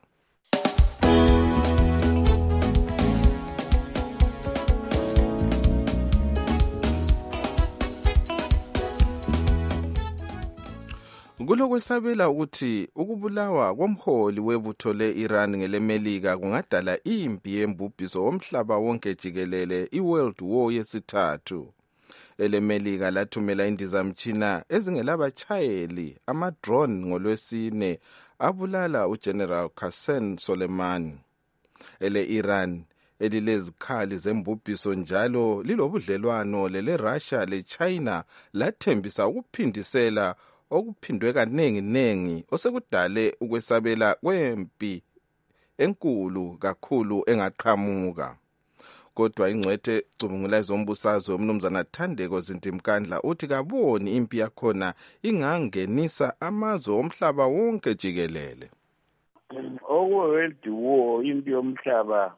Kulokwesabela ukuthi ukubulawa komholi webutho le-Iran ngelemelika kungadala impi yembubhiso womhlaba wonke jikelele, i-World War yesithathu. Elemelika lathumela indizamtshina ezingelabachayeli, ama-drone, ngolwesine abulala uGeneral Qasem Soleimani. Ele-Iran elilezikhali zembubhiso njalo lilobudlelwano lele-Russia le-China lathembisa ukuphindisela okuphindwe kanengi osekudale ukwesabela kwempi enkulu kakhulu engaqhamuka. Kodwa ingcwethe cubungulayo zombusazwe umnumzana Thandeko Zintimkandla uthi kaboni impi yakhona ingangenisa amazwe omhlaba wonke jikelele. World War, impi yomhlaba,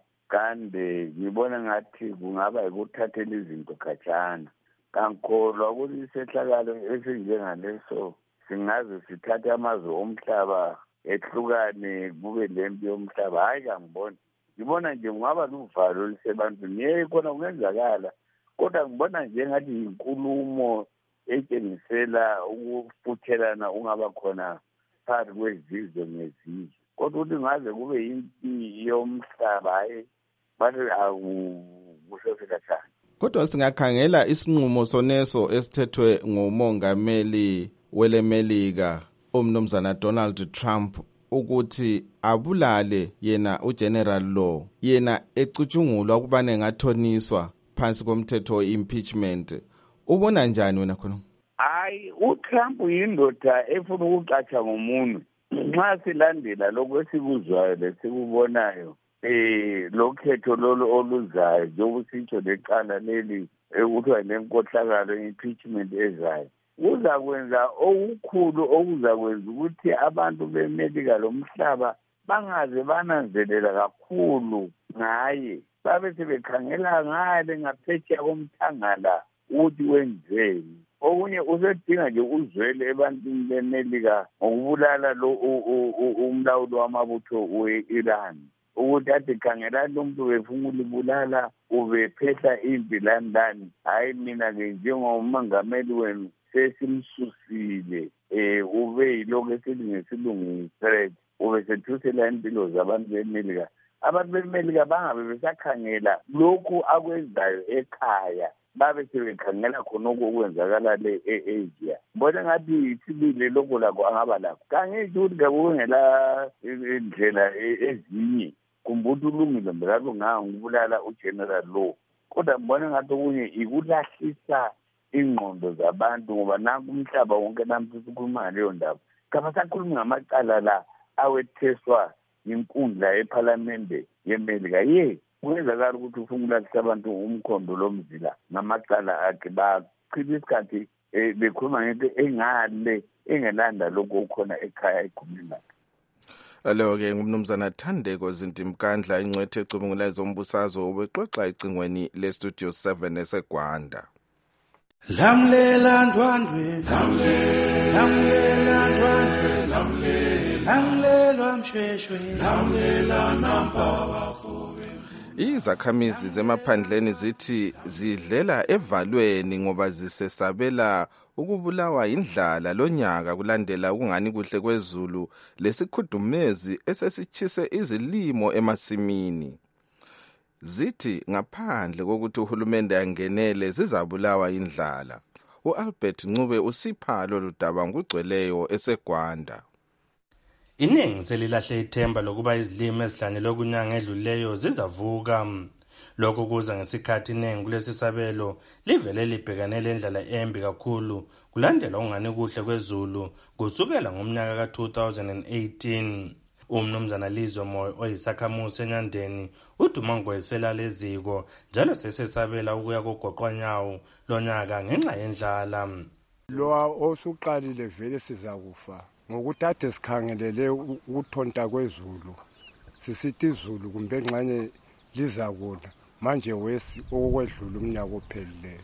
kande ngibona ngathi kungaba ukuthathela izinto khatshana. Kankholwa ukuthi isehlakalo esinjengaleso singaze sithathe amazwe omhlaba ehlukane kube lempi yomhlaba. Hayi, kangibona. Ngibona nje kungaba luvalo lisebantwini. Yeke khona kungenzakala, kodwa ngibona nje ngathi inkulumo etshengisela ukufuthelana ungaba khona phakathi kwezizwe ngezizwe. Kodwa ukuthi ngaze kube impi yomhlaba, hayi, bathi akusesekhatshana. Kodwa singakhangela isinqumo soneso esithethwe ngumongameli welemelika umnumzana Donald Trump ukuthi abulale yena uGeneral Law, yena ecutshungulwa ukubane ngathoniswa phansi komthetho we-impeachment. Ubona njani wena khona? Hayi, uTrump yindoda efuna ukucatsha ngomunwe. Nxa silandela lokho esikuzwayo lesikubonayo, lokhetho lolo oluzayo njengokusitsho leqala leli ekuthiwa lenkohlakalo impeachment ezayo, kuzakwenza okukhulu okuzakwenza ukuthi abantu bemelika lomhlaba bangaze bananzelela kakhulu ngaye, babe sebekhangela ngale ngaphetsheya komthangala ukuthi wenzeni. Okunye usedinga nje uzwele ebantwini bemelika ngokubulala lo umlawuli wamabutho we-Iran, ukuthi athi khangelani lo muntu befuna ulibulala ubephehla impi lani. Hayi, mina-ke njengomongameli wenu sesimsusile, ube yilokhu esithi ngesilungu threat, ube sethusela impilo zabantu bemelika. Abantu bemelika bangabe besakhangela lokhu akwenzayo ekhaya, babe sebekhangela khonokho okwenzakala le e-Asia. Mbona ngathi isibili lokho lakho angaba lakho. Kangisho ukuthi kakungela indlela ezinye. Kumbuthi ulungile mbelalo ngangibulala uGeneral Law. Kodwa mbona ngathi okunye ikulahlisa ingqondo zabantu, ngoba nanku umhlaba wonke namhlanje sikhuluma ngaleyo ndaba. Kabasakhulumi ngamacala la awetheswa inkundla ephalamende yemelika kwenzakala ukuthi ufuna ukulahlisa abantu umkhondo lomzila ngamacala akhe bachitha isikhathi bekhuluma ngento engale engelanda lokho ukhona ekhaya egumeni lakhe. Lo-ke ngumnumzana Thandeko Zintimkandla ingcwethe ecubungula ezombusazwe ubexoxa ecingweni lestudio 7 eseGwanda. Lamlela ndwandwe lamlela ndwandwe lamlela msheshwe lamlela nampaba fobe. Izakhamizi zemaphandleni zithi zidlela evalweni ngoba zisesabela ukubulawa indlala lonyaka kulandela ukungani kuhle kwezulu lesikhudumezi esesitshise izilimo emasimini. Zithi ngaphandle kokuthi uhulumende angenele zizabulawa indlala. uAlbert Ncube usipha lolu daba ngugcweleyo eseGwanda. Iningi selilahle ithemba lokuba izilimo ezihlanyelwe kunyanga edluleyo zizavuka. Lokho kuza ngesikhathi iningi kulesi sabelo livele libhekanele indlala embi kakhulu kulandela ungani kuhle kwezulu kusukela ngomnyaka ka-2018. Umnumzana Lizwe Moyo oyisakhamuzi eNyandeni uduma ngoyisela leziko njalo sesesabela ukuya kogoqwanyawo lonyaka ngenxa yendlala. Lo osuqalile vele sizakufa ngokuthi ade sikhangelele ukuthonta kwezulu sisithi izulu kumbe engxanye lizakuna manje wesi okwedlula umnyaka ophelileyo.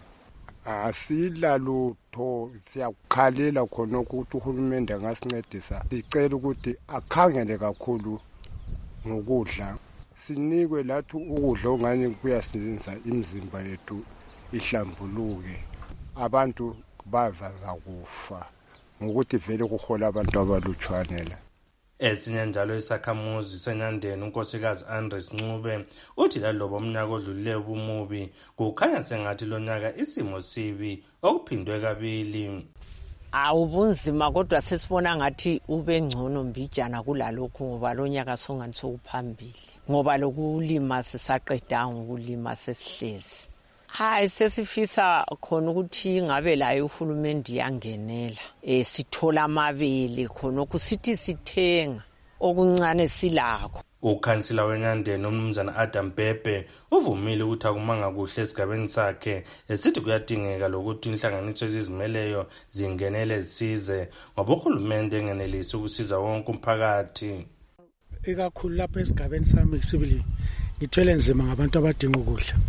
Asila lutho siyakukhalela khona ukuthi uhulumende angasincedisa. Sicela ukuthi akhangele kakhulu ngokudla sinikwe lathi ukudla ongani kuyasiza imizimba yethu ihlambuluke. Abantu bavaza kufa ngokuthi vele kuhola abantu abalutshwane la. Esinye njalo isakhamuzi seNyandeni unkosikazi Andres Ncube uthi lalobo umnyaka odlulileyo bumubi kukhanya sengathi lonyaka isimo sibi okuphindwe kabili. Awubunzima kodwa sesibona ngathi ube ngcono mbijana kulalokho ngoba lonyaka songani sokuphambili ngoba lokulima sisaqedanga ukulima sesihlezi. Hayi sesifisa khona ukuthi ngabe layo uhulumende yangenela sithola amabele khona ukusithi sithenga okuncane silakho. Ukhansila weNyandeni umnumzana Adam Bhebhe uvumile ukuthi akumanga kuhle esigabeni sakhe esithi kuyadingeka lokuthi inhlanganiso ezizimeleyo zingenele zisize ngoba uhulumende engenelisi ukusiza wonke umphakathi. Ikakhulu lapha esigabeni sami sibili ngithwele nzima ngabantu abadinga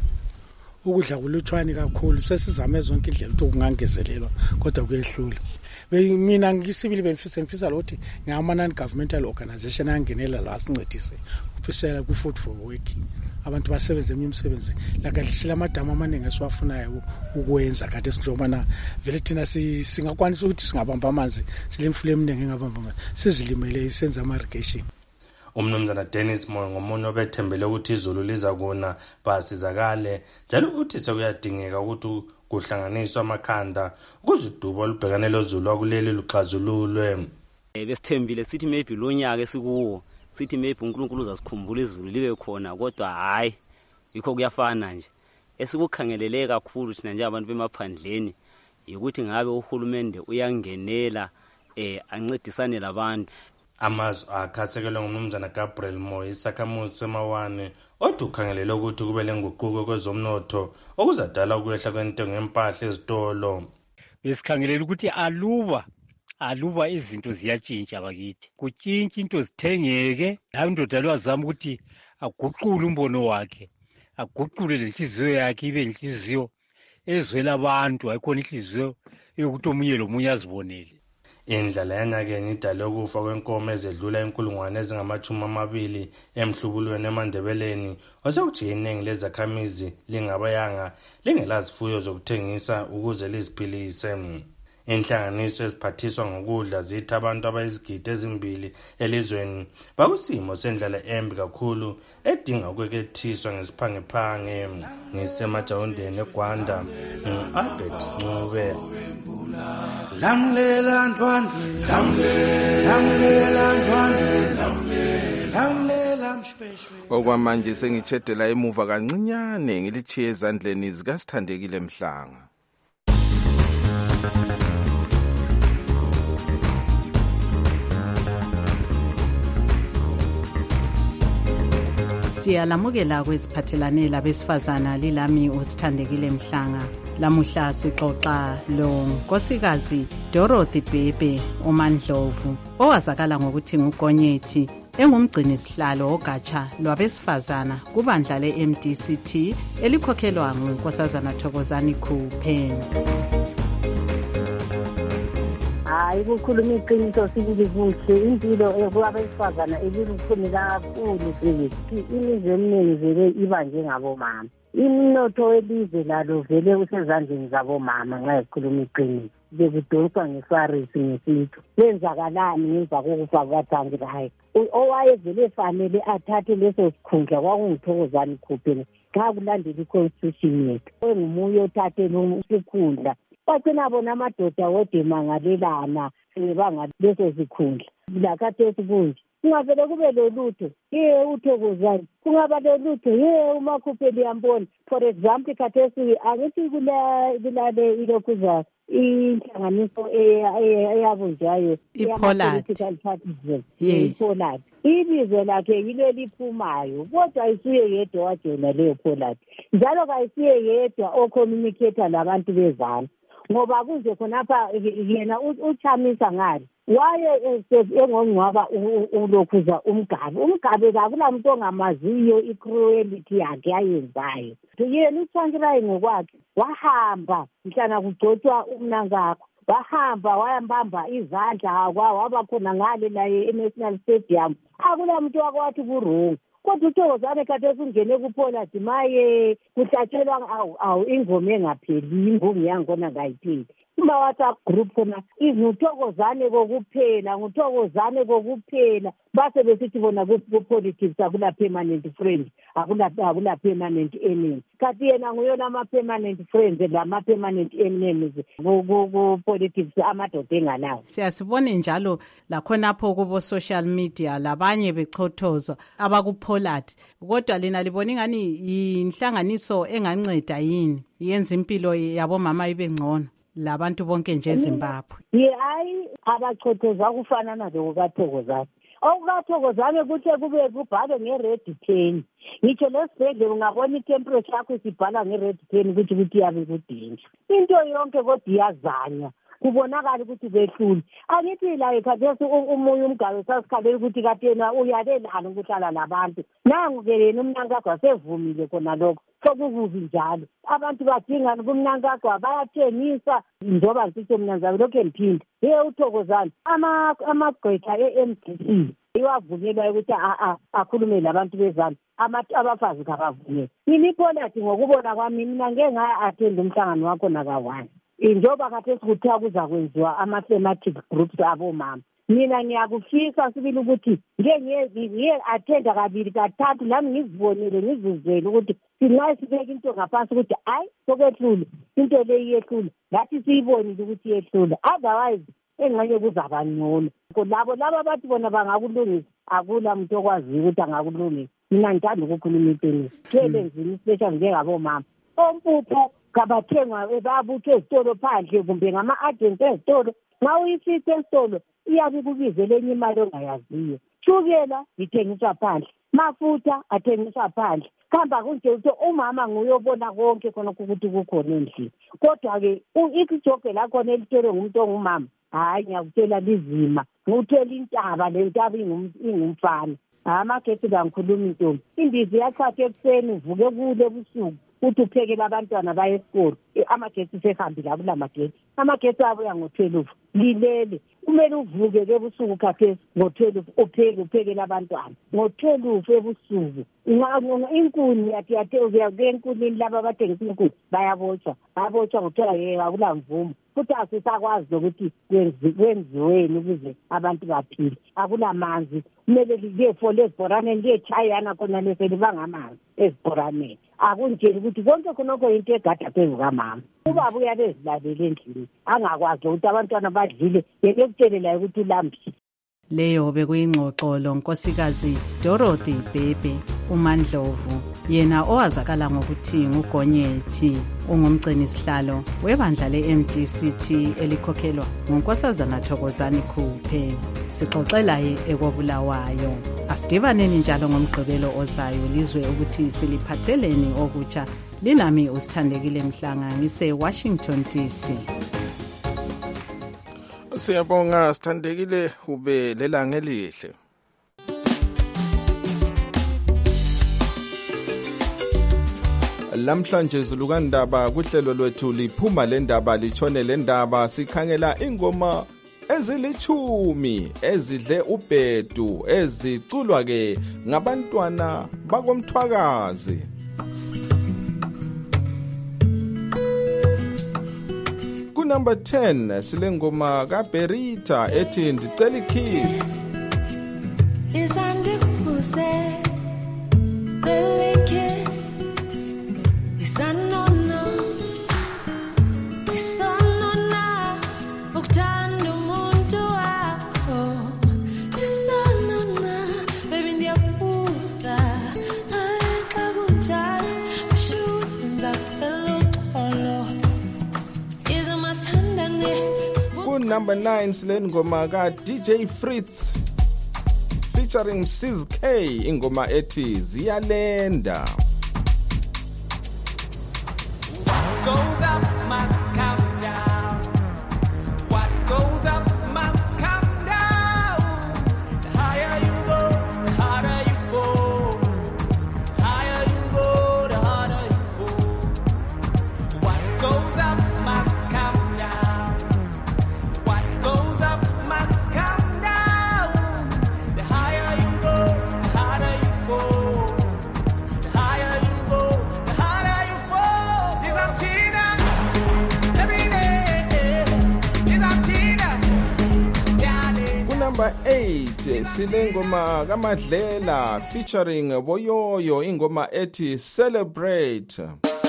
ukudla kulutshwane kakhulu sesizame zonke indlela ukuthi kungangezelelwa kodwa kuyehlula. Mina ngisibili bengifisa ukuthi ngama non-governmental organization angenela la sincedise ukufisela ku food for work abantu basebenze imisebenzi lakadlisela amadama amaningi esiwafunayo ukwenza kade sinjobana vele thina singakwanisa ukuthi singabamba amanzi silemfule eminingi engabamba amanzi sizilimele isenza ama irrigation. Umnumzana Dennis Moyo ngomunye obethembele ukuthi izulu liza kuna basizakale njalo uthi sekuyadingeka ukuthi kuhlanganiswa amakhanda ukuze udubo olubhekane lozulu akuleli luxazululwe. Besithembile sithi maybe lo nyaka esikuwo sithi maybe uNkulunkulu uzasikhumbula izulu libe khona kodwa hayi yikho kuyafana nje. Esikukhangelele kakhulu thina nje abantu bemaphandleni ukuthi ngabe uhulumende uyangenela ancedisane labantu. Amazwi akhasekelwe ngumnumzana Gabriel Moyo isakhamuzi semawane othi ukhangelele ukuthi kube lenguquko kwezomnotho okuzadala ukwehla kwentengo yempahla ezitolo. Besikhangelela ukuthi aluba izinto ziyatshintsha bakithi kutshintsha into zithengeke la indoda lwazama ukuthi aguqule umbono wakhe aguqule lenhliziyo yakhe ibe inhliziyo ezwela abantu ayikhona inhliziyo yokuthi omunye lomunye azibonele. Indlala yanyakeni idale ukufa kwenkomo ezedlula 20,000 emhlubulweni eMandebeleni osekuthi iningi lezakhamizi lingabayanga lingelazifuyo zokuthengisa ukuze liziphilise. Inhlanganiso eziphathiswa ngokudla zithi abantu abayizigidi ezimbili elizweni bakusimo sendlala embi kakhulu edinga ukwekethiswa ngesiphangephange. Ngisemajawundeni eGwanda Albert Ncube. Lamlela ndwandwe lamlela ndwandwe lamlela mshpeshwe. Okwamanje sengitshedela emuva kancinyane ngilichiye ezandleni zikaSithandekile Mhlanga. Siyalamukela kweziphathelane labesifazana lilami uSithandekile Mhlanga. Lamuhla sixoxa lo Nkosikazi Dorothy Bhebhe uMandlovu owazakala ngokuthi nguGonyethi, engumgcini sihlalo ogatsha lwabesifazana kubandla le-MDCT elikhokhelwa nguNkosazana Thokozani Khupheni. Hayi, ukukhuluma iqiniso sibili kuhle, impilo kwabesifazana elilukhuni kakhulu sithi imizwe eminingi vele iba njengabomama. Imnotho welizwe lalo vele usezandleni zabomama nxa sikhuluma iqiniso. Bekudonswa ngefarisi ngesitho. Kwenzakalani ngemva kokufa kukaThangirayi? Owayevele fanele athathe leso sikhundla kwakunguthokozani Khupheni xa kulandela i-constitution yethu. Engumuye othathe lo sikhundla. Bacina bona amadoda wode mangalelana sebanga leso sikhundla. Lakhathesi kunje kungavele kube lolutho uThokozani, kungaba lolutho uMakhupheni yambona. For example, khathesi angithi kulale ilokhuza inhlanganiso eyabunjayo i-political parties i-Pollard. Ibizo lakhe yilo liphumayo, kodwa ayisuye yedwa wajoyina leyo Pollard, njalo kayisuye yedwa ocommunicator labantu bezana, ngoba kunje khonapha yena uChamisa ngani waye engongcwaba ulokhuza umgabe kakula muntu ongamaziyo i-cruelty yakhe ayenzayo. Yena uThangirayi ngokwakhe wahamba mhlana kugcotshwa umnankakho, wahamba wayambamba izandla waba khona ngale laye e-National Stadium. Akula muntu wakwathi kurungu, kodwa uThokozane khathesi ungene kuPollard maye kuhlatshelwa ingoma engapheli, ingoma yangona ngayipheli. WhatsApp group khona nguthokozane kokuphela base besithi bona ku-politics akula permanent friends, akula permanent enemies. Kanti yena nguyona ama-permanent friends lama-permanent enemies ku-politics amadoda engalawo. Siyasibone njalo lakhonapho kubo-social media labanye bechothozwa abakuPollard, kodwa lina libona ingani yinhlanganiso enganceda yini yenza impilo yabomama ibe ngcono labantu bonke nje eZimbabwe? Hayi, abachothoza kufanana lokukathokozane. Okukathokozane kuthe kube kubhalwe nge-red pen. Ngitsho lesibhedlela ungabona i-temperature yakho isibhala nge-red pen ukuthi iyabe kudinja. Into yonke kodwa iyazanywa, kubonakala ukuthi behlule. Angithi la ekhathesi umunye umgabe sasikhalela ukuthi kade yena uyalelana ukuhlala labantu. Nangu-ke yena umnankakho wasevumile khona lokho. Sokukubi njalo. Abantu badingani kumnankakho, bayathengisa njengoba ngisho mina ngizabe lokhu ngiphinda. uThokozane amagqwetha e-MDC iwavunyelwa ukuthi akhulume labantu bezana, abafazi kabavunyelwa. Mina iPollard ngokubona kwami mina ngeke ngaya-attend umhlangano wakho naka-1. Njengoba khathesi kuthiwa kuzakwenziwa ama-thematic groups abomama. Mina ngiyakufisa sibili ukuthi ngiye-attenda kabili kathathu lami ngizibonele ngizizele ukuthi sinxa sibeka into ngaphansi ukuthi hayi sokwehlule into le iyehlule, ngathi siyibonile ukuthi iyehlule, otherwise engxenye kuzaba ngcono. Labo bathi bona bangakulungisa, akula muntu okwaziyo ukuthi angakulungisa. Mina ngithanda ukukhuluma iqiniso. Thele nzima especially njengabomama. Ompupho kabathengwa babuthwe ezitolo phandle kumbe ngama-agents ezitolo. Nxa uyifica esitolo iyabe kubizele enye imali ongayaziyo. Shukela ithengiswa phandle, mafutha athengiswa phandle. Khamba kunje ukuthi umama nguyobona konke khona ukuthi kukhona endlini. Kodwa-ke ijoke lakhona elithelwe ngumuntu ongumama, hayi ngiyakutshela lizima. Nguthela intaba, le ntaba ingumfana. Amagetsi kangikhuluma intombi. Indizi yathatha ekuseni uvuke kule ebusuku uthi uphekela abantwana baye esikolo. Amagetsi sehambile akula magetsi. Amagetsi abuya ngo-12. Lilele. Kumele uvuke-ke ebusuku khathesi ngo-12 uphekela abantwana. Ngo-12 ebusuku. Inkuni uya enkunini laba abathengisa inkuni bayabotshwa ngokuthiwa akula mvumo. Futhi asisakwazi ukuthi kwenziweni ukuze abantu baphile. Akula manzi. Kumele liyefola ezibhoraneni liyetshayana khona leselibangamanzi ezibhoraneni. Akunjeni ukuthi konke khonokho yinto egada phezu kamama. Ubaba uyabe ezilalele endlini angakwazi ukuthi abantwana badlile yena ekutshelela ukuthi ulambile. Leyo bekuyingxoxo lo Nkosikazi Dorothy Bhebhe uMandlovu, yena owazakala ngokuthi nguGonyethi, ungumgcini sihlalo webandla le-MDCT elikhokhelwa nguNkosazana Thokozani Khuphe. Sixoxelaye ekobulawayo. Asidibaneni njalo ngomgqibelo ozayo lizwe ukuthi siliphatheleni okutsha. Linami uSithandekile Mhlanga ngise-Washington DC. Siyabonga Sithandekile, ube lelanga elihle. Lamhlanje Zulukandaba kuhlelo lwethu liphuma lendaba litshone lendaba sikhangela ingoma ezilithumi ezidle ubhedu eziculwa ke ngabantwana bakomthwakazi. Number 10 silengoma kaBerita ethi ndicela ikiss. Isandikuse bele kiss isanona ukuthanda umuntu wakho isanona baby ndiyabusa ayixa kunjalo shoot ngizakuthola uxolo. Number 9 silengoma ka DJ Fritz featuring Sis K, ingoma ethi ziyalenda. Goes up must come down. What goes up must come down. The higher you go, the harder you fall. The higher you go, the harder you fall. What goes up must come down. What goes up must come down. The higher you go, the harder you fall. The higher you go, the harder you fall. This I'm Tina. Every day. This I'm Tina. Number 8 silengoma kaMadlela featuring Boyoyo, ingoma ethi Celebrate.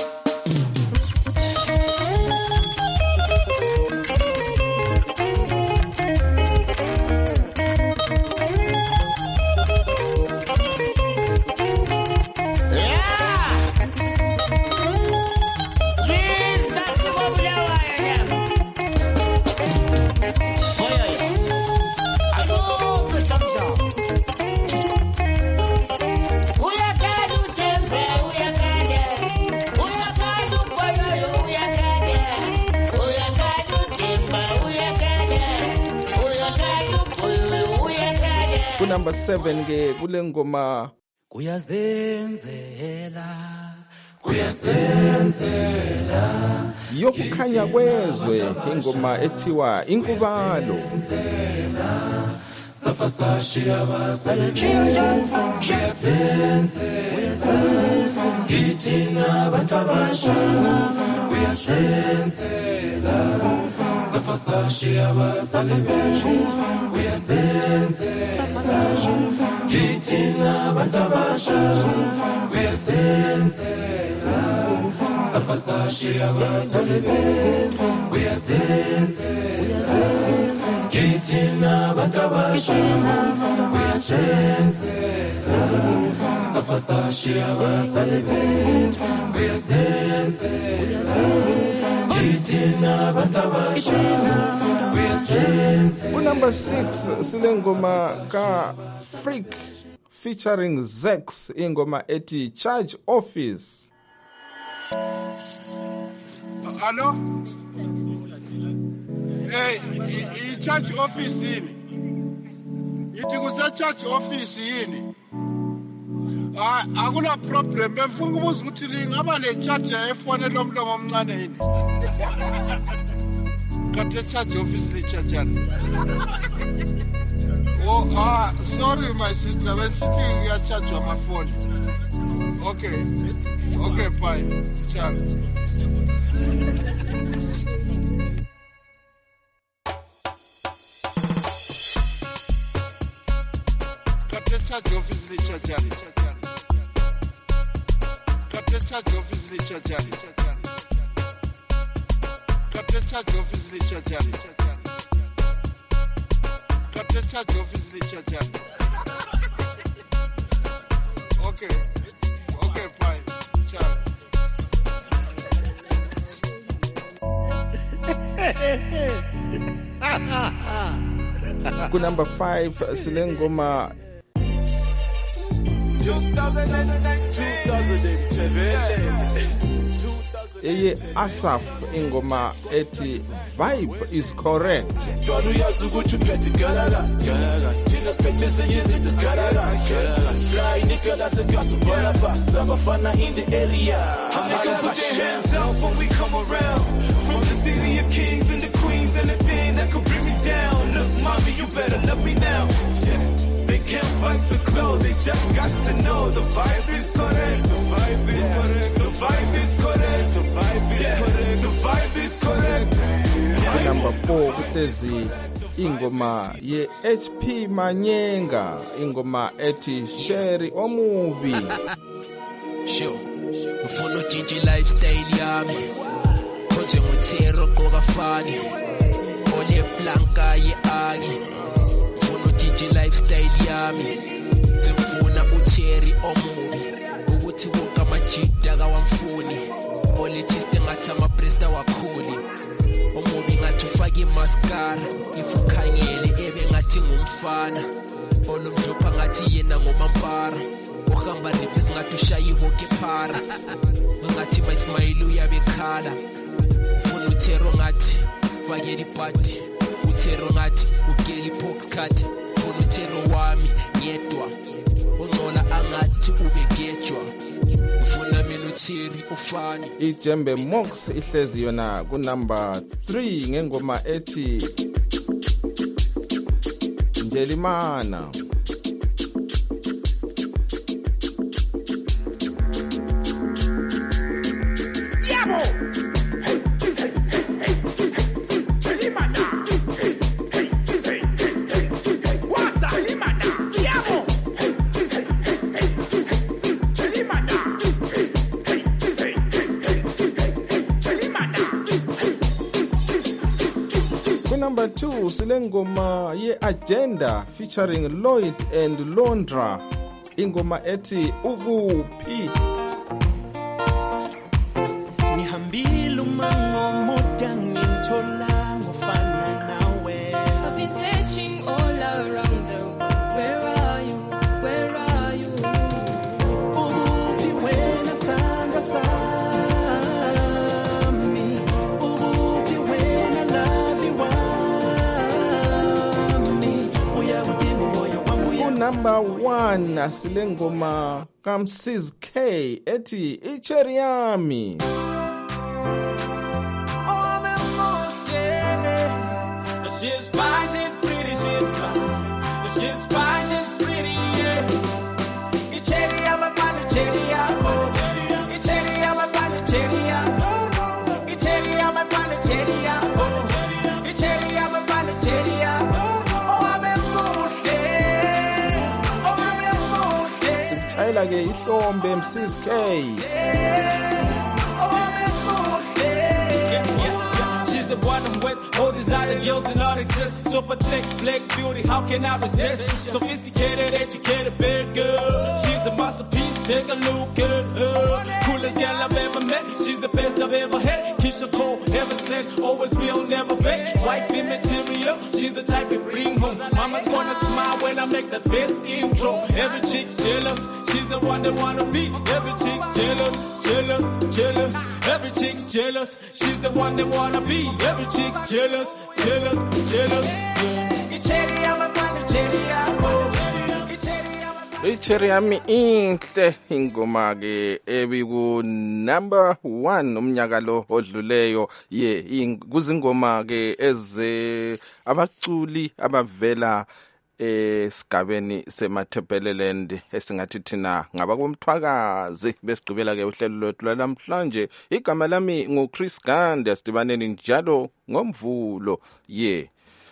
Number 7 ke kule ngoma kuyazenzela yokukhanya kwezwe, ingoma ethiwa Inkubalo. Safasashiya Kitina Bantabasha uyasenzela Safasashiya uyasenzela Kitina Bantabasha uyasenzela Safasashiya uyasenzela Kitina Bantabasha uyasenzela Safasashiya uyasenzela Kitina Bantabasha uyasenzela. Number 6 silengoma ka Freak featuring Zex, ingoma ethi Charge Office. Hello? Hey, i-charge office yini? Yithi kuse-charge office yini? Akuna problem. Befuna ukubuza ukuthi lingaba ne-charger efonela umlomo omncane yini? Kade charge office li-chargana. Oh, sorry my sister. Besithi ngiyacharge amafoni. Okay, bye. Ciao. Charge office li-chargana. Kade charge office li-chargana. Kade charge office li-chargana. Kade charge office li-chargana. Okay, fine. Ciao. Ku number 5 silengoma 2010 eye Asaf ingoma ethi Vibe is Correct. Jwadu yazi ukuthi uphethe galaga thina siphethe seyizinto sigalaga fly nigga lasegasubola bus abafana in the area. Niggas put their hands up when we come around from the city of kings and the queens and the thing that could bring me down. Look mommy, you better love me now. They can't fight the clothes, they just got to know the vibe is correct. The vibe is correct. The vibe is correct. The vibe is correct. The vibe is correct. Number 4 kuhlezi ingoma ye HP Manyenga ingoma ethi Sherry Omubi. Sure. Mfuna utshintsha lifestyle yami. Konje ngothero kokafani. Ole blanka ye agi. Mfuna utshintsha lifestyle yami. Simfuna ucherry omubi. Ukuthi wonke amajida kawamfuni. Ole chiste ngathi amapresta wakhuli. Omubi ngathi ufake imascara. Ifukhangele ebe ngathi ngumfana. Olumhlupha ngathi yena ngomampara. Uhamba rivers ngathi ushayi woke phara. Ngathi my smile uyabekhala. Ufuna uthero ngathi fakela ipati. Uthero ngathi ugeli postcard. Ufuna uthero wami yedwa. Ungcola angathi ubegejwa. Ufuna mina utheri ufani. Ijembe Mox ihlezi yona ku number 3 ngengoma ethi Njelimana. Yabo! Hey, hey, hey, hey, hey, Njelimana. Hey, hey, hey, hey, hey, what's up, Njelimana? Yabo! Hey, hey, hey, hey, Njelimana. Hey, hey, hey, hey, Njelimana. Ku number 2 silengoma ye Agenda featuring Lloyd and Londra ingoma ethi Ukuphi. Ngihambile umango muda nginthola ngofana nawe. I've been searching all around the world. Where are you? Where are you? Ukuphi wena sandla sami. Ukuphi wena lavi wami. Uyakudinga umoya wami. Ku number 1 silengoma kaMsiz K ethi Icherry Yami. She's fine, she's pretty, she's fine. She's fine, she's pretty, yeah. Icherry, I'm a fan of cherry, Icherry, I'm a fan of cherry, Icherry, I'm a fan of cherry, Icherry, I'm a fan of cherry, oh, I'm a muhle, oh, I'm a muhle. Sikuchayela ke ihlombe Msiz K. She's the one I'm with. All these other girls do not exist. Super thick, black beauty, how can I resist? Sophisticated, educated, big girl. She's a masterpiece, take a look at her. Coolest girl I've ever met. She's the best I've ever had. Keisha Cole, ever since, always real, never fake. Wifey material, she's the type you bring home. Mama's gonna smile when I make that best intro. Every chick's jealous, she's the one that wanna be. Every chick's jealous, jealous, jealous. Every chick's jealous, she's the one that wanna be. Every chick's jealous, jealous, jealous. Icherry, I'm a fan of cherry, Icherry Yami inhle ingoma ke ebiku number 1 umnyaka lo odluleyo ye kuzingoma ke eze abaculi abavela esigabeni seMathebeleland esingathi thina ngabakomthwakazi besigqibela ke uhlelo lwethu lamhlanje. Igama lami nguChris Ganda, sidibaneni njalo ngomvulo ye